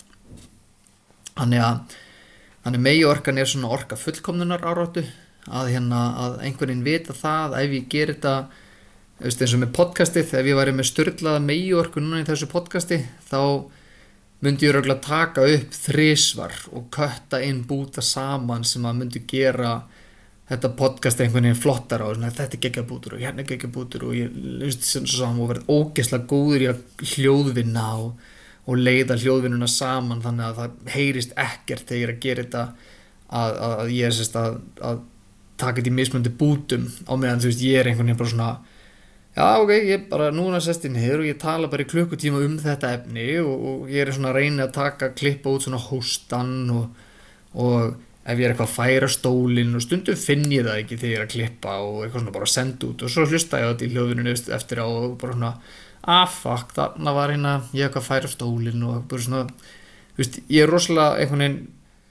Þannig að þannig meginorkan er svona orka fullkomnunar áráttu að, hérna, að einhvern veginn vita það að ef ég ger þetta eins og með podcastið, ef ég væri með sturlaða meginorku núna í þessu podcasti þá myndi ég örugglega taka upp þrisvar og kötta inn búta saman sem að myndi gera þetta podcast einhvern veginn flottara og svona, þetta er geggjabútur og hérna er geggjabútur og ég veist sem svo saman og verið ógeðslega góður í að hljóðvinna og, og leiða hljóðvinnuna saman þannig að það heyrist ekkert þegar ég er að gera þetta að, að, að ég er sérst að, að taka þetta í mismunandi bútum á meðan þú veist ég er einhvern veginn bara svona já, ok, ég bara núna sest inn hér og ég tala bara í klukkutíma um þetta efni og, og ég er svona að reyna að taka, klippa út svona hóstan og, og ef ég er eitthvað að færa stólinn og stundum finn ég það ekki þegar ég er að klippa og eitthvað svona bara að senda út og svo hlusta ég á þetta í hljóðinu eftir á og bara svona, ah fuck, þarna var hérna, ég er eitthvað að færa stólinn og bara svona, þú veist, ég er rosalega einhvern veginn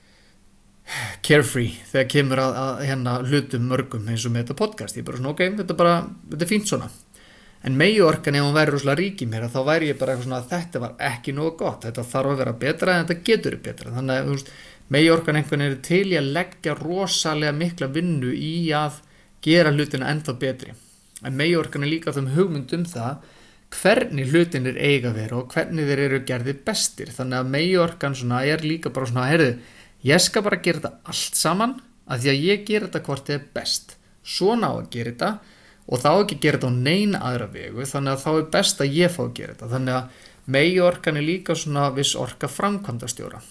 carefree þegar kemur að, að hérna hlutum mörgum eins og með þetta podcast, ég er bara svona, ok, þetta er bara, þetta er fínt svona. En meginorkan ef hún væri rosalega rík í mér þá væri ég bara eitthvað svona að þetta var ekki nógu gott, þetta þarf að vera betra en þetta getur verið betra. Þannig að þú veist, meginorkan einhvern veginn er til í að leggja rosalega mikla vinnu í að gera hlutina ennþá betri. En meginorkan er líka þeim hugmynd um það hvernig hlutinir eiga að vera og hvernig þeir eru gerðir bestir. Þannig að meginorkan svona er líka bara svona, heyrðu, ég skal bara gera þetta allt saman af því að ég gera þetta hvort þið er best. Svona á að gera þetta og þá ekki gera þetta á neina aðra vegu þannig að þá er best að ég fá að gera þetta þannig að meginorkan er líka svona viss orka framkvæmdastjóra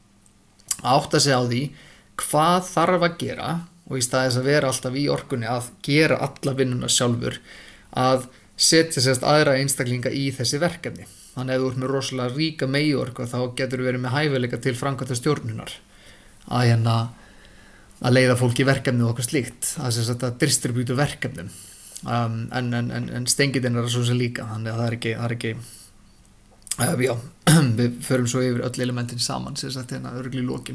átta sig á því hvað þarf að gera og í staðis að vera alltaf í orkunni að gera alla vinnuna sjálfur að setja sérst aðra einstaklinga í þessi verkefni þannig að ef þú ert með rosalega ríka meginorku þá getur þú verið með hæfileika til framkvæmdastjórnunar að hérna að leiða fólk í verkefni og okkur slíkt að sérst að distribúta verkefnum Um, en, en, en, en stengidinn er svo sem líka þannig að það er ekki, það er ekki uh, já, við förum svo yfir öll elementin saman sem sagt hérna örugglega í lokin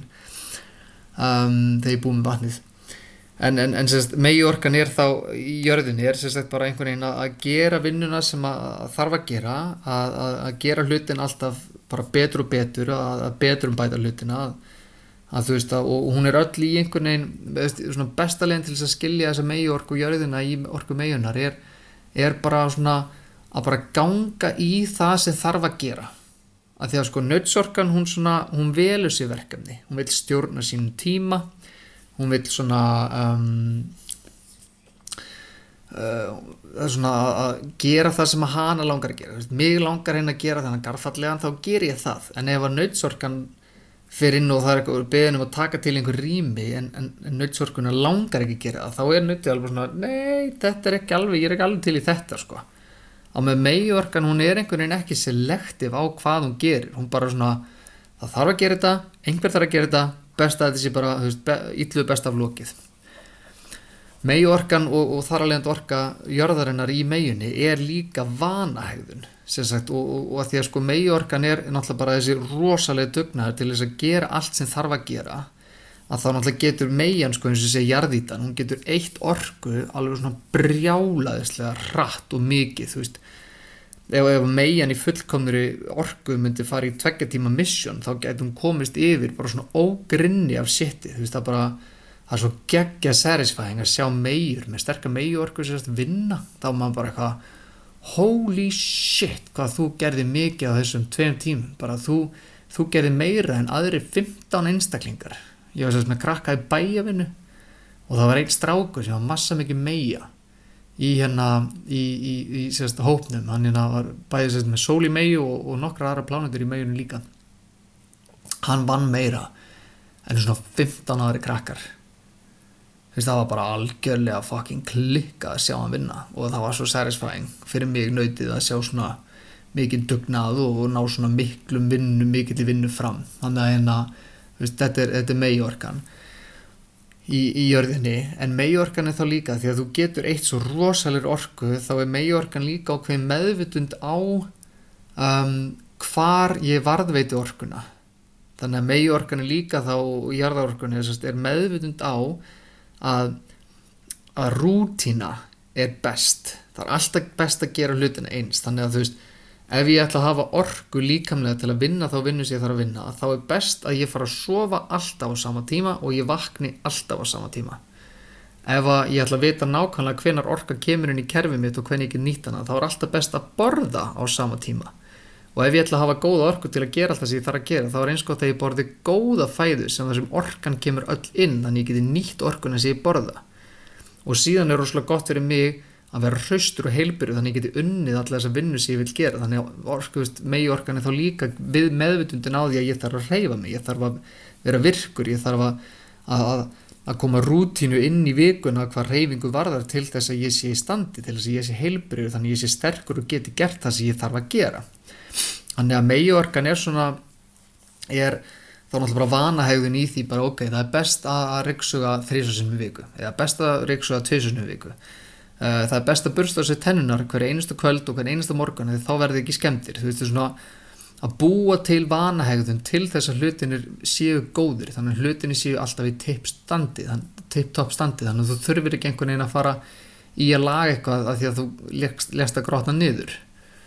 um, þegar ég búið með vatnið en, en, en sem sagt meginorkan er þá í jörðinni er sem sagt bara einhvern veginn að, að gera vinnuna sem að, að þarf að gera að, að, að gera hlutin alltaf bara betur og betur að, að betur um bæta hlutina að að þú veist að, og hún er öll í einhvern veginn svona besta leiðin til þess að skilja þessa meginorku jörðina í orku meginar er, er bara svona að bara ganga í það sem þarf að gera að því að sko nautsorkan hún svona, hún velur sér verkefni hún vill stjórna sínum tíma hún vill svona um, uh, það er svona að gera það sem að hana langar að gera mig langar henni að gera þennan garfallegan þá ger ég það en ef að nautsorkan fyrir inn og það er eitthvað beðin um að taka til einhver rými en, en, en nautsorkuna langar ekki að gera það þá er nautið alveg svona nei, þetta er ekki alveg, ég er ekki alveg til í þetta sko. Á með meginorkan hún er einhvern veginn ekki selektiv á hvað hún gerir hún bara svona, það þarf að gera þetta einhver þarf að gera þetta, best að þetta sé bara be, illu best af lokið meginorkan og, og þar alveg orka jörðarinnar í meginni er líka vanahegðun sem sagt og, og, og að því að sko meginorkan er náttúrulega bara þessi rosalega dugnaður til þess að gera allt sem þarf að gera að þá náttúrulega getur megin sko eins og segja jarðítan, hún getur eitt orku alveg svona brjálaðislega hratt og mikið, þú veist ef, ef megin í fullkomnuri orku myndi fara í tveggja tíma mission þá getur hún komist yfir bara svona ógrinni af shiti, þú veist það bara það er svo geggja satisfying að sjá meir með sterka meginorku sem vinna, þá er maður bara eitthvað holy shit hvað þú gerði mikið á þessum tveim tímum bara þú, þú gerði meira en aðri fimmtán einstaklingar ég var sérst með krakka í bæjavinnu og það var einn strákur sem var massa mikið meia í hérna í, í, í sérst hópnum hann hérna var bæði sérst með sól í meiu og, og nokkra aðra plánetur í meiunum líka hann vann meira en svona fimmtán aðri krakkar Þess, það var bara algjörlega fucking klikka að sjá hann vinna og það var svo satisfying fyrir mig nautið að sjá svona mikið dugnað og ná svona miklum vinnu, mikið til vinnu fram þannig að hérna, veist, þetta er, þetta er meginorkan í, í jörðinni, en megiorkan er þá líka því að þú getur eitt svo rosalir orku, þá er megiorkan líka ákveðin meðvitund á um, hvar ég varðveiti orkuna. Þannig að megiorkan er líka þá í jarðaorkunni er meðvitund á að, að rútína er best. Það er alltaf best að gera hlutina eins. Þannig að þú veist, ef ég ætla að hafa orku líkamlega til að vinna þá vinnu sem ég þarf að vinna, þá er best að ég fara að sofa alltaf á sama tíma og ég vakni alltaf á sama tíma. Ef að ég ætla að vita nákvæmlega hvenær orka kemur inn í kerfið mitt og hvernig ég get nýtt hana, þá er alltaf best að borða á sama tíma. Og ef ég ætla að hafa góða orku til að gera alltaf sem ég þarf að gera, þá er eins gott að ég borði góða fæðu sem þar sem orkan kemur öll inn, þannig ég geti nýtt orkuna sem ég borða. Og síðan er rosalega gott fyrir mig að vera hraustur og heilbrigður, þannig ég geti unnið alla þessa vinnu sem ég vil gera. Þannig að orku, veist, megiorkan er þá líka við meðvitundin á því að ég þarf að hreyfa mig, ég þarf að vera virkur, ég þarf að, að, að koma rútínu inn í vikuna hvað hreyfingu varðar til þess að ég sé í standi, til þess að ég sé heilbrigður, þannig ég sé sterkur og geti gert það sem ég þarf að gera. Þannig að megiorkan er svona, er þá náttúrulega bara vanahegðun í því bara ok, það er best að ryksuga þrisvar sinnum í viku, eða best að ryksuga tvisvar sinnum í viku. Uh, það er best að bursta á sig tennunar hverja einustu kvöld og hverja einustu morgun, því þá verði ekki skemmtir. Þú veist, svona að búa til vanahegðun til þess að hlutinir séu góðir, þannig að hlutinir séu alltaf í tippstandi, tipptopp standi, þannig að þú þurfir ekki einhvern veginn að fara í að laga eitthvað af því að þú lést að grotna niður.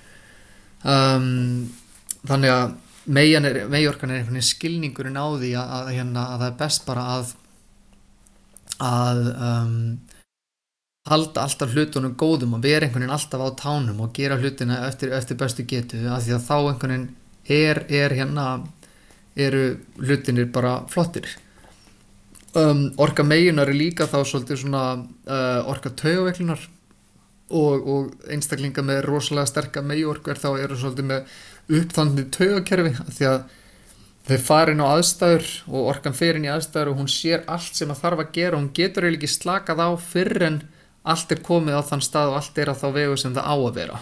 Um, þannig að megiorkan er einhvern veginn skilningurinn á því að, að, hérna, að það er best bara að að um, halda alltaf hlutunum góðum og vera einhvern veginn alltaf á tánum og gera hlutina eftir, eftir bestu getu, af því að þá einhvern veginn er, er hérna eru hlutinir bara flottir. um, orka meginar er líka þá svolítið svona uh, orka taugaveiklunar Og, og einstaklingar með rosalega sterka megiorku er þá eru svolítið með uppþandið taugakerfi því að þau fara inn á aðstæður og orkan fer inn í aðstæður og hún sér allt sem að þarf að gera og hún getur eiginlega ekki slakað á fyrr en allt er komið á þann stað og allt er á þá vegu sem það á að vera.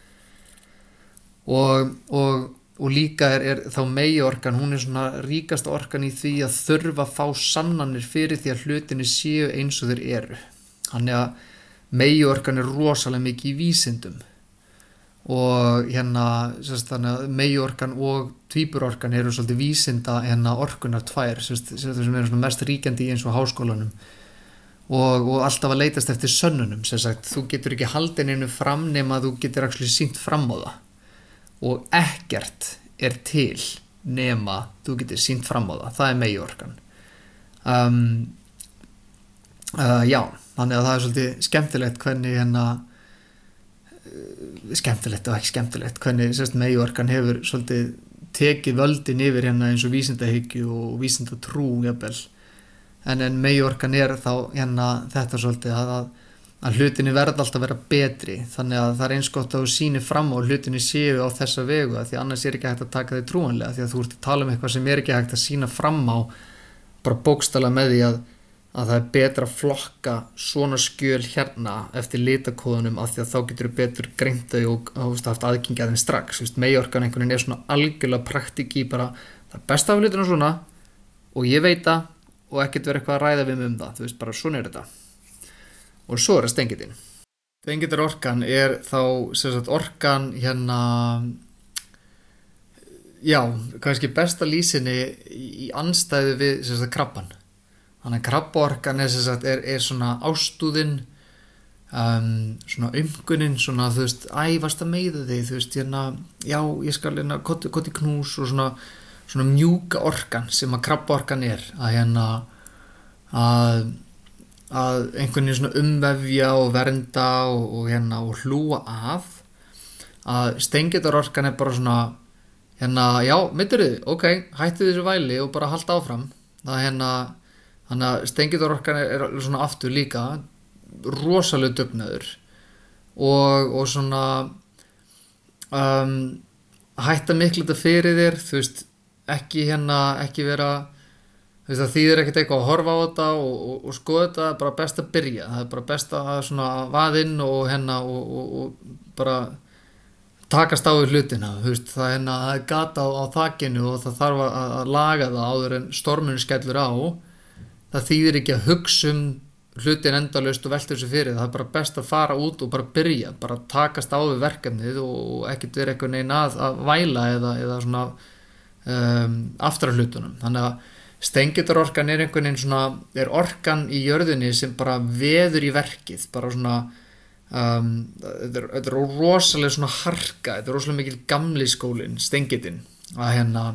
Og, og, og líka er, er þá megiorkan, hún er svona ríkasta orkan í því að þurfa að fá sannanir fyrir því að hlutinni séu eins og þeir eru. Þannig að megiorkan er rosalega mikið í vísindum og hérna sérst, þannig að megiorkan og tvíburorkan eru svolítið vísinda hérna orkunar tvær sérst, sérst, sem eru mest ríkjandi í eins og háskólanum og, og alltaf að leitast eftir sönnunum sem sagt, þú getur ekki haldið neinu fram nema að þú getur actually sýnt fram á það og ekkert er til nema þú getur sýnt fram á það, það er megiorkan. um, uh, já Þannig að það er svolítið skemmtilegt hvernig hérna, skemmtilegt og ekki skemmtilegt, hvernig sérst megiorkan hefur svolítið tekið völdin yfir hérna eins og vísindahyggju og vísindatrú jafnvel. En, en megiorkan er þá hérna þetta svolítið að, að, að hlutinni verða alltaf að vera betri, þannig að það er eins gott að þú sýnir fram á hlutinni séu á þessa vegu, því annars er ekki hægt að taka þig trúanlega, því að þú ert að tala um eitthvað sem er ekki hægt að sýna fram á bara bókstaflega með því að að það er betra að flokka svona skjöl hérna eftir litakóðunum af því að þá getur þú betur greint þau og haft aðgengi að þeim strax. Megiorkan einhvern veginn er svona algjörlega praktík í bara það er best af hlutina svona og ég veit það og ekkert verið eitthvað að ræða við mig um það, þú veist bara svona er þetta. Og svo er það steingitin. Steingitarorkan er þá sem sagt orkan hérna já, kannski besta lýsinni í andstæðu við sem sagt krabban. Þannig að krabbaorkan er, sagt, er, er svona ástúðin, um, svona umgunin, svona þú veist, æ, varst að meiða þig, þú veist, hérna, já, ég skal hérna, kotti, kotti knús og svona, svona mjúka orkan sem að krabbaorkan er, að hérna, að, að einhvern veginn svona umvefja og vernda og, og hérna, og hlúa að, að steingitarorkan er bara svona, hérna, já, mittur þið, ok, hættu þessu væli og bara halda áfram, það hérna, Þannig að steingitarorkan er, er svona aftur líka rosalega dugnaður og, og svona um, hætta miklu þetta fyrir þér, þú veist, ekki hérna, ekki vera, þú veist, það þýðir ekkert eitthvað að horfa á þetta og, og, og skoða þetta, það er bara best að byrja, það er bara best að svona vaðinn og hérna og, og, og bara takast á í hlutina, þú veist, það er hérna, það er gata á, á þakinu og það þarf að, að laga það áður en stormurinn skellur á. það þýðir ekki að hugsa um hlutin endalaust og velta þessu fyrir, það er bara best að fara út og bara byrja, bara takast á við verkefnið og ekkert vera eitthvað neina að, að væla eða, eða svona um, aftur af hlutunum. Þannig að steingerðarorkan er einhvern veginn svona, er orkan í jörðinni sem bara veður í verkið, bara svona um, þetta er, þetta er rosalega svona harka, þetta er rosalega mikil gamli skólinn, steingerðin að hérna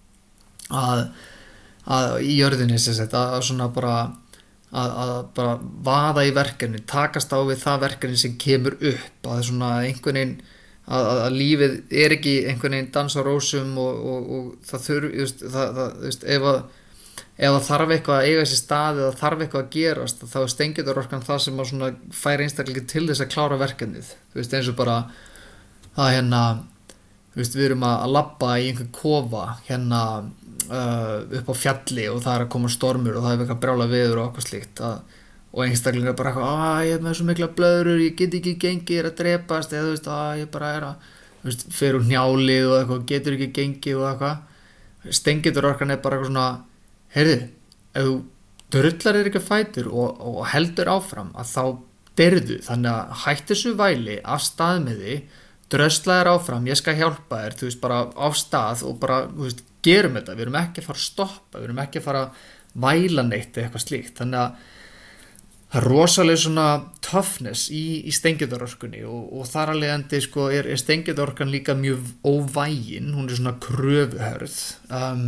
að, að í jörðinni sem sagt, að svona bara Að, að bara vaða í verkefni, takast á við það verkefni sem kemur upp, að svona einhvern veginn að, að, að lífið er ekki einhvern veginn dans á rósum og, og, og það þurf, just, það, það, just, ef, að, ef að þarf eitthvað að eiga sér stað eða þarf eitthvað að gerast, þá er steingerðarorkan það sem að svona fær einstaklega til þess að klára verkefnið, þú veist, eins og bara það hérna, þú veist, við erum að, að labba í einhvern kofa hérna Uh, upp á fjalli og það er að koma stormur og það er eitthvað brjála veður og eitthvað slíkt að, og einstaklingar bara eitthvað að ég er með svo mikla blöðrur, ég get ekki gengið, ég er að drepast eða þú veist að ég bara er að þú veist, fer úr njálið og eitthvað, getur ekki gengið og eitthvað. Steingerðarorkan er bara eitthvað svona, heyrðu, ef þú drullar þér ekki fætur og, og heldur áfram að þá deyrðu, þannig að hættu þessu væli af stað með því, drösla þér áfram, ég skal hjálpa þér, þú veist, bara á stað og bara, þú veist, gerum þetta, við erum ekki að fara að stoppa, við erum ekki að fara að væla neitt eða eitthvað slíkt, þannig að það er rosalega svona toughness í, í steingerðarorkunni og, og þar alveg endi sko er, er steingerðarorkan líka mjög óvægin, hún er svona kröfuhörð, um,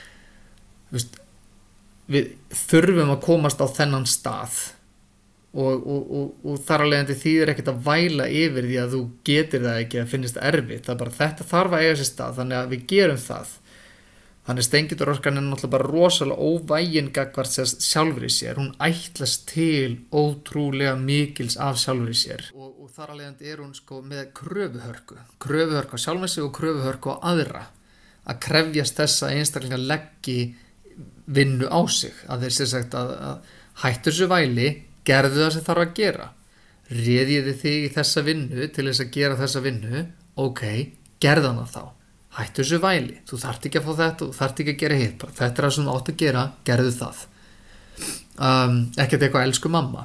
veist, við þurfum að komast á þennan stað og, og, og, og þar alveg endi þýðir ekkert að væla yfir því að þú getur það ekki að finnst erfitt, það er bara þetta þarf að eiga sér stað, þannig að við gerum það. Þannig steingerðarorkan er náttúrulega bara rosalega óvægin gagnvart sjálfri sér, hún ætlast til ótrúlega mikils af sjálfri sér og, og þar alveg er hún sko með kröfuhörku, kröfuhörku á sjálfri sig og kröfuhörku á aðra, að krefjast þess að einstaklingar leggi vinnu á sig, að þeir sér sagt að, að hættu þessu væli, gerðu það sem þarf að gera, réðiði þig í þessa vinnu til þess að gera þessa vinnu, ok, gerðu hana þá. Hættu þessu væli, þú þarft ekki að fá þetta, þú þarft ekki að gera hitt, bara þetta er það sem þú átt að gera, gerðu það. Um, ekkert eitthvað elsku mamma.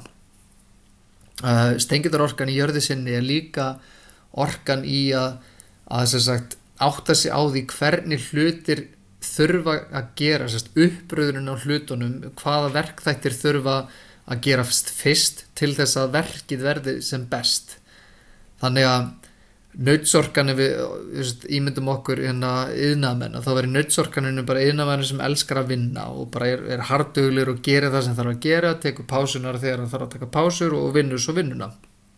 Uh, steingerðarorkan í jörði sinni er líka orkan í að, að sem sagt, átta sig á því hvernig hlutir þurfa að gera, sérst, uppröðurinn á hlutunum, hvaða verkþættir þurfa að gera fyrst til þess að verkið verði sem best. Þannig að nautsorkan, ef við ímyndum okkur hérna iðnaðarmenn, þá verður nautsorkaninu bara iðnaðarmenn sem elskar að vinna og bara er, er harðduglegur og gerir það sem þarf að gera, tekur pásunar þegar það þarf að taka pásur og vinnur svo vinnuna.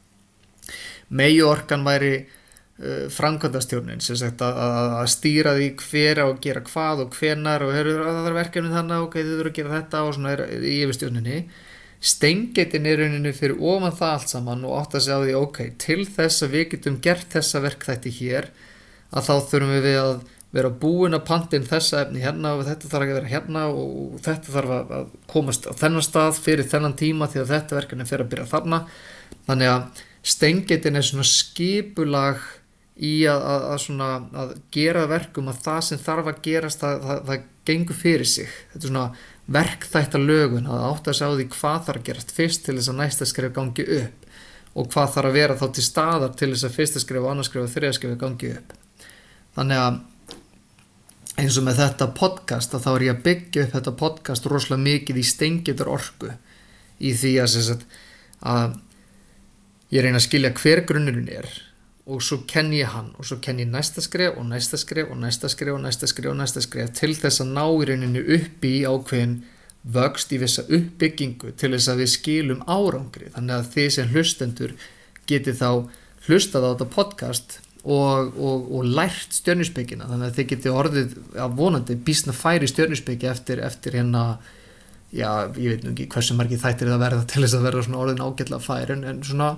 Megiorkan væri uh, framkvæmdastjórnin, sem sagt að, að, að stýra því hver á að gera hvað og hvenar og heyrðu að það er verkefni þannig, ok, þið þurfum að gera þetta og svona er í yfirstjórninni. Steingerðin er rauninni fyrir ofan það allt saman og átt að segja á því, ok, til þess að við getum gert þessa verkþætti hér, að þá þurfum við að vera búin að panta inn þessa efni hérna og þetta þarf að vera hérna og þetta þarf að komast á þennan stað fyrir þennan tíma því að þetta verkefni fer að byrja þarna. Þannig að steingerðin er svona skipulag í að, að, að, svona, að gera verkum að það sem þarf að gerast, það, það, það gengur fyrir sig. Þetta er svona verkþættalögun, að átta sig á því hvað þarf að gerast fyrst til þess að næsta skref gangi upp og hvað þarf að vera þá til staðar til þess að fyrsta skref og annars skref og þriðja skref gangi upp. Þannig að eins og með þetta podcast, að þá er ég að byggja upp þetta podcast rosalega mikið í steingerðarorku í því að, sagt, að ég reyna að skilja hver grunnurinn er og svo kenn ég hann og svo kenn ég næsta skref og næsta skref og næsta skref og næsta skref og næsta skref til þess að ná í rauninu upp í ákveðin vöxt í vissa uppbyggingu til þess að við skilum árangri, þannig að þið sem hlustendur geti þá hlustað á þetta podcast og, og, og lært stjörnuspekina, þannig að þið geti orðið að vonandi býsna færi stjörnuspeki eftir, eftir hérna, já, ég veit nú ekki hversu margir þættir það verða til þess að verða svona orðin ágætlega færi, en, en svona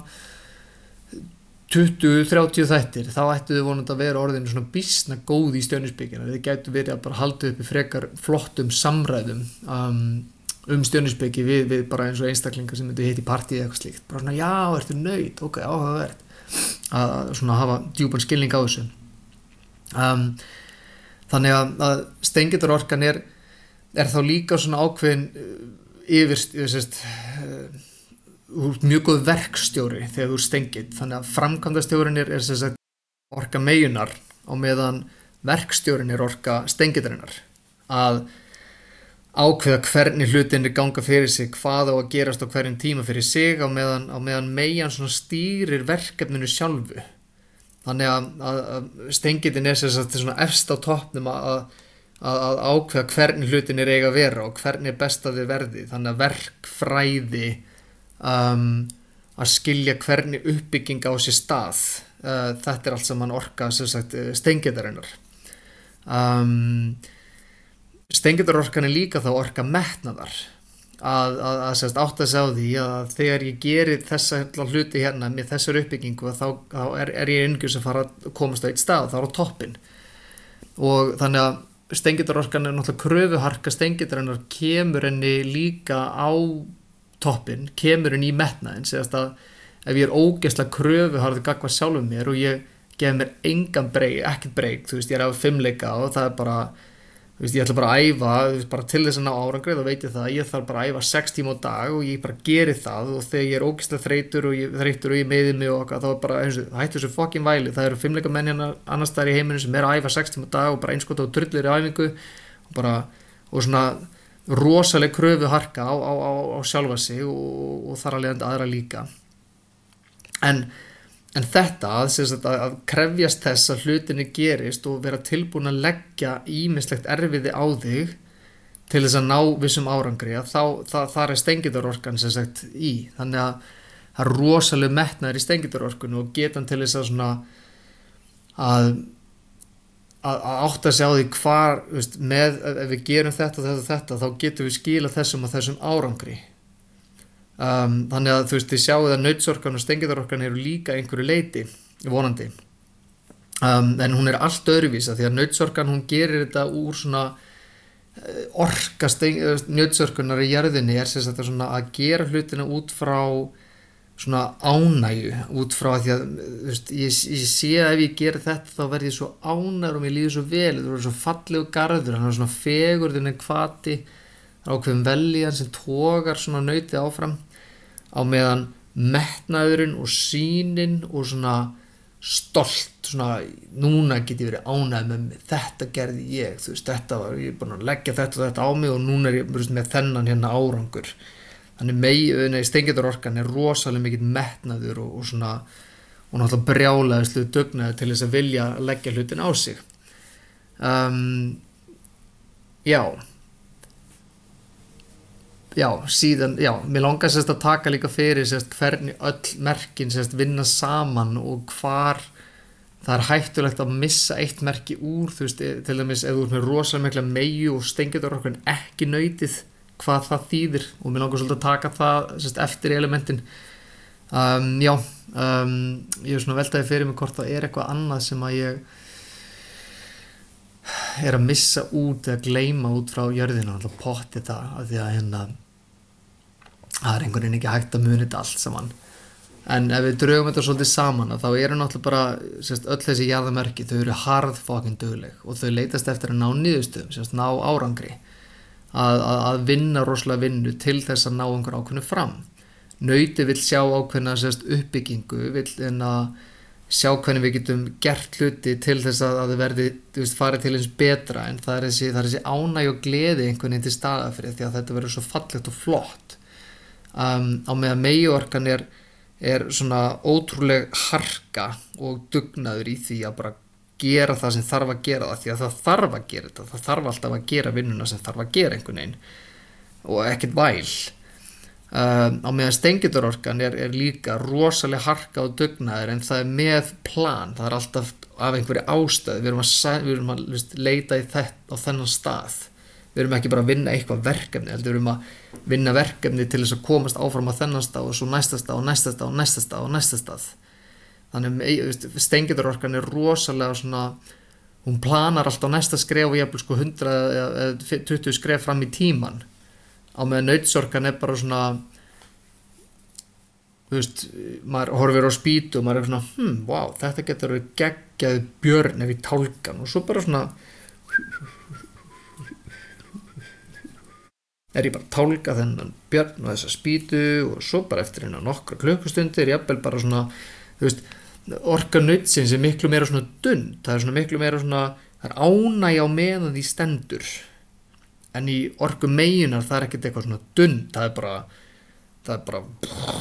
tuttugu til þrjátíu þættir, þá ættu þið vonandi að vera orðinu svona býsna góð í stjörnuspekina, þið gætu verið að bara halda upp í frekar flottum samræðum um, um stjörnuspeki við, við bara eins og einstaklingar sem myndu hitt í partíi eitthvað slíkt, bara svona já, ertu nöyt, ok, áhugavert, að svona hafa djúpan skilning á þessu. Um, þannig að, að steingerðarorkan er, er þá líka svona ákveðin yfir, sérst, þú ert mjög góð verkstjóri þegar þú ert stengið, þannig að framkvæmdastjórinn er, er sérst, orka meyjunar á meðan verkstjórinn er orka stengidarinnar, að ákveða hvernig hlutinni ganga fyrir sig, hvað á að gerast á hverjum tíma fyrir sig á meðan, á meðan meyjan svona stýrir verkefninu sjálfu. Þannig að, að, að stengidin er sem sagt svona efst á toppnum að, að, að ákveða hvernig hlutinni er eiga að vera og hvernig er best að þið verði. Þannig að verkfræði, um, að skilja hvernig uppbygging á sér stað, uh, þetta er allt saman orka sem sagt stengidarinnar. Um, Stengidarorkan er líka þá orka metnaðar, að, að, að sérst, átta sig á því að þegar ég geri þessa hluti hérna með þessar uppbyggingu þá, þá er, er ég einhver sem fara að komast á eitt stað, þá er á toppin. Og þannig að stengidarorkan er náttúrulega kröfuharka stengidarinnar kemur henni líka á toppin, kemur henni í metnaðin, sérst að ef ég er ógeðslega kröfuharður gagnvart sjálfum mér og ég gef mér engan breyk, ekkert breyk, þú veist, ég er á fimmleika og það er bara Veist, ég ætla bara að æfa, veist, bara til þess að ná árangri, þá veit ég það, ég þarf bara að æfa sex tíma á dag og ég bara geri það og þegar ég er ógeðslega þreytur og ég þreytur og ég meiði mig og okkar, þá er bara, eins og, hættu þessu fucking væli, það eru fimmleika menn hérna annars staðar í heiminu sem er að æfa sex tíma á dag og bara einskota og drullir í æfingu og bara, og svona rosaleg kröfu harka á, á, á, á sjálfa sig og, og þar að leiðandi aðra líka. En En þetta að, sagt, að krefjast þess að hlutinni gerist og vera tilbúin að leggja ýmislegt erfiði á þig til þess að ná vissum árangri, að þá það, þar er stengidarorkan sem sagt í. Þannig að það er rosalega metnaður í stengidarorkunu og getan til þess að svona að, að, að átta sig á því hvar, veist, með, ef við gerum þetta og þetta og þetta, þá getum við skilað þessum og þessum árangri. Um, þannig að þú veist, þið sjáu að nautsorkan og stengidarorkan eru líka einhverju leiti vonandi, um, en hún er allt öðruvísa því að nautsorkan hún gerir þetta úr svona uh, orka nautsorkunar í jörðinni er sem sagt svona að gera hlutina út frá svona ánægju, út frá því að þú veist, ég, ég sé að ef ég ger þetta þá verð ég svo ánægur og mér líður svo vel, það er svo fallegu garður, hann er svona fegurðin en hvati ákveðum veljan sem tógar svona nautið áfram á meðan metnaðurinn og sýnin og svona stolt, svona núna get ég verið ánægð með mig, þetta gerði ég, þú veist, þetta var, ég er búin að leggja þetta og þetta á mig og núna er ég veist, með þennan hérna árangur. Þannig mei, stengidarorkan er rosalega mikill metnaður og, og svona og náttúrulega brjálæðislu dugnaður til þess að vilja leggja hlutin á sig. Um, já. Já, síðan, já, mér langar sérst að taka líka fyrir sérst hvernig öll merkin sérst vinna saman og hvar það er hættulegt að missa eitt merki úr, þú veist, til dæmis ef þú ert með rosalega mikla meyju og stengidarorkan ekki nautið, hvað það þýðir og mér langar svolítið að taka það sérst eftir elementin. Um, já, um, ég er svona veltaði fyrir mig hvort það er eitthvað annað sem að ég er að missa út eða gleyma út frá jörðina, alltaf potti það af því að hérna það er einhvern veginn ekki hægt að muni þetta allt saman. En ef við drögum þetta svolítið saman þá eru náttúrulega bara sérst, öll þessi jarðamerki, þau eru hard fucking dugleg og þau leitast eftir að ná niðurstöðum, sérst, ná árangri, að, að, að vinna rosalega vinnu til þess að ná einhver ákveðnu fram. Nauti vill sjá ákveðna sérst, uppbyggingu, vill en að sjá hvernig við getum gert hluti til þess að það verði, þú veist, farið til eins betra, en það er þessi, það er þessi ánægju og gleði einhvern veginn til staða fyrir því að þetta verður svo fallegt og flott. Um, á meðan meyjuorkan er, er svona ótrúleg harka og dugnaður í því að bara gera það sem þarf að gera það, því að það þarf að gera þetta, það þarf alltaf að gera vinnuna sem þarf að gera einhvern veginn og ekkert væl. Um, á meðan stengidarorkan er, er líka rosalega harka og dugnaður en það er með plan, það er alltaf af einhverju ástæðu, við erum að, við erum að veist, leita í þetta á þennan stað, við erum ekki bara að vinna eitthvað verkefni, heldur við erum að vinna verkefni til þess að komast áfram á þennan stað og svo næsta stað og næsta stað og næsta stað og næsta stað. Þannig stengidarorkan er rosalega svona, hún planar alltaf næsta skref og jafnvel sko hundrað eða tuttugu skref fram í tíman. Á meðan nautsorkan er bara svona, þú veist, maður horfir á spýtu og maður er svona, hm, wow, þetta getur verið geggjað björn ef ég tálkan og svo bara svona er ég bara að tálga þennan björn og þessa spýtu og svo bara eftir hérna nokkra klukkustundir jafnvel bara svona, þú veist, orka nautsins er miklu meira svona dund, það er svona miklu meira svona, það er ánægja á meðan því stendur, en í orku meyjunar það er ekkert eitthvað svona dund, það er bara, það er bara,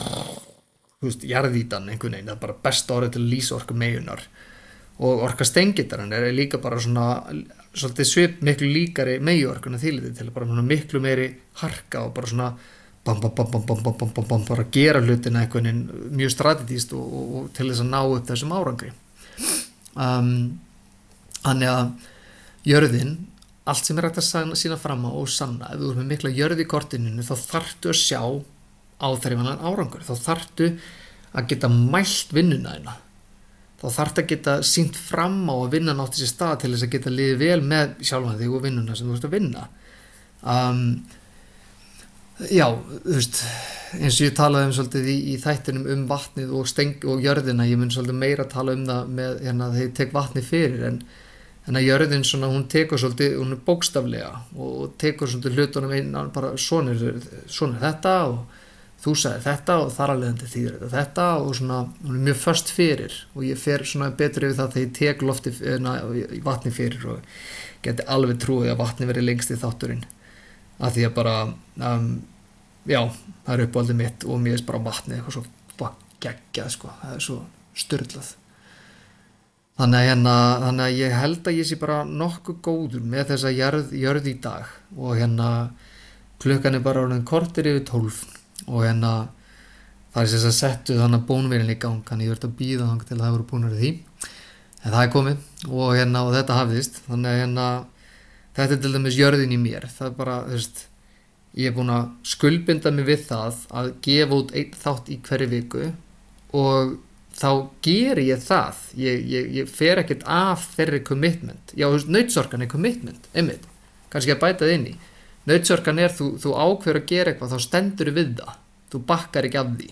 þú veist, jarðítan einhvern veginn, það er bara besta orðið til að lýsa orku meyjunar. Og orka steingitarinn er líka bara svona svolítið svip miklu líkari meyjuorkuna þýliti til að bara svona miklu meiri harka og bara svona bam bam bam bam bam bam bam bam bam bara gera hlutina einhvern veginn mjög strategískt og, og, og til þess að ná upp þessum árangri. Um, Þannig að jörðin, allt sem er hægt að sína fram á og sanna, ef þú ert með mikla jörð í kortinu þá þarftu að sjá áþreifanlegan árangur, þá þarftu að geta mælt vinnuna þína. Þá þarftu að geta sýnt fram á að vinnan átti sér stað til þess að geta liðið vel með sjálfan þig og vinnuna sem þú ert að vinna. Um, já, þú veist, eins og ég talaði um svolítið í, í þættinum um vatnið og, steng, og jörðina, ég mun svolítið meira að tala um það með hérna þegar ég tek vatnið fyrir, en, en að jörðin svona, hún tekur svolítið, hún er bókstaflega og tekur svolítið hlutunum einn, bara svona er, svona er þetta og þú sagði þetta og þar alveg þýðir þetta þetta og svona, hún er mjög föst fyrir og ég fer svona betur yfir það þegar ég tek lofti í vatni fyrir og geti alveg trúið að vatni verið lengst í þátturinn af því að bara um, já, það er uppáldið mitt og mér er bara vatnið eitthvað svo geggjað sko, það er svo sturlað þannig að, hérna, þannig að ég held að ég sé bara nokkuð góður með þessa jörð, jörð í dag og hérna klukkan er bara orðin korter yfir tólf og hérna það er þess að settu þannig bónvélinn í gang þannig ég verði að bíða þannig til að það voru búin að því en það er komið og hérna og þetta hafðist þannig að hérna þetta er til dæmis jörðin í mér það er bara, þú veist, ég er búin að skuldbinda mig við það að gefa út einn þátt í hverju viku og þá geri ég það ég, ég, ég fer ekkert af þeirri commitment já, þú veist, nautsorkan er commitment einmitt, kannski að bæta það inn í nautsorkan er þú, þú ákveður að gera eitthvað þá stendur við það, þú bakkar ekki af því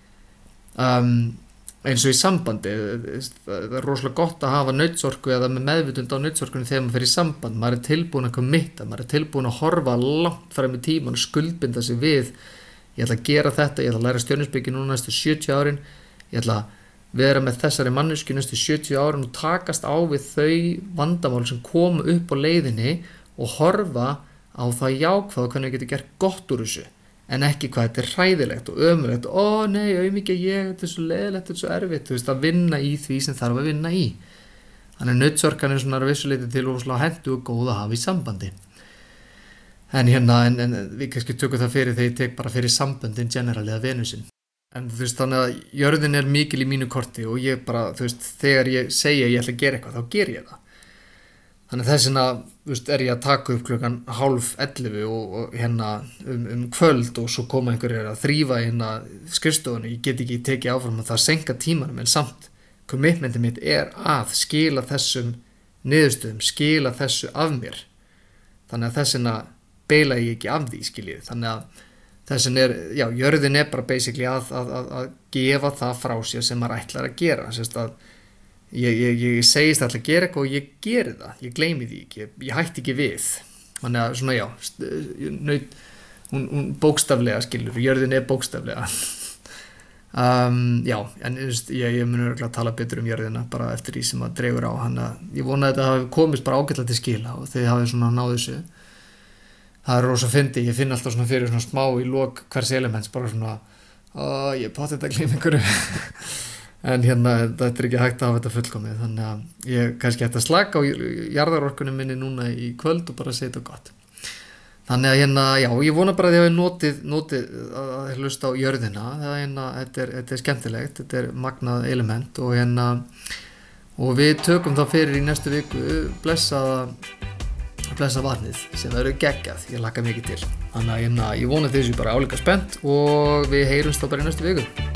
um, eins og í sambandi það er rosalega gott að hafa nautsorku eða með meðvitund á nautsorkunni þegar maður fer í samband maður er tilbúin að committa, maður er tilbúin að horfa langt fram í tíman og skuldbinda sig við ég ætla að gera þetta, ég ætla að læra stjörnuspeki núna næstu sjötíu árin ég ætla að vera með þessari manneskju næstu sjötíu árin og takast á við þau vandamál sem komu upp á leiðinni og horfa á það jákvæð og hvernig ég geti gert gott úr þessu en ekki hvað þetta er hræðilegt og ömurlegt ó nei, auðmikið ég, þetta er svo leiðilegt þetta er svo erfitt, þú veist, að vinna í því sem þarf að vinna í þannig að nautsorkan er svona vissuleiti til og hentu og góð að hafa í sambandi en hérna, en, en við kannski tökum það fyrir þegar ég tek bara fyrir samböndin generali eða Venusinn en þú veist, þannig að jörðin er mikil í mínu korti og ég bara, þú veist, þegar ég segja ég ætla að gera eitthvað, þá ger ég það þannig að þess vegna, þú veist, er ég að taka upp klukkan hálf ellefu og, og hérna um, um kvöld og svo koma einhverjir að þrífa hérna skrifstofunni, ég get ekki tekið áfram að það senka tímanum en samt commitmentið mitt er að skila þessum niðurstöðum, skila þessu af mér þannig að þess vegna beila ég ekki af því skiljið, þannig að þess vegna er, já, jörðin er bara basically að, að, að, að gefa það frá sér sem maður ætlar að gera, sérst að Ég, ég, ég segist alltaf að gera eitthvað og ég geri það, ég gleymi því ekki, ég, ég hætti ekki við. Þannig að svona já, naut, hún, hún bókstaflega skilur, jörðin er bókstaflega. um, já, en just, ég, ég mun örgulega að tala betur um jörðina bara eftir því sem að dregur á hann. Ég vona að þetta hafi komist bara ágætlega til skila og þið hafi svona náðu þessu. Það er rosa fyndi, ég finn alltaf svona fyrir svona smá í lok hvers elements, bara svona, ó, ég poti þetta gleymi einhverju. En hérna, þetta er ekki hægt að hafa þetta fullkomið þannig að ég kannski ætti að slaka á jarðarorkunum minni núna í kvöld og bara segja þetta gott þannig að hérna, já, ég vona bara að þið hafi notið, notið að hlusta á jörðina það hérna, þetta er, þetta er skemmtilegt þetta er magnað element og hérna og við tökum þá fyrir í næstu viku blessaða blessa vatnið sem verður geggjað ég hlakka mikið til þannig að hérna, ég vona þessu bara álíka spennt og við heyrumst þá bara í næstu viku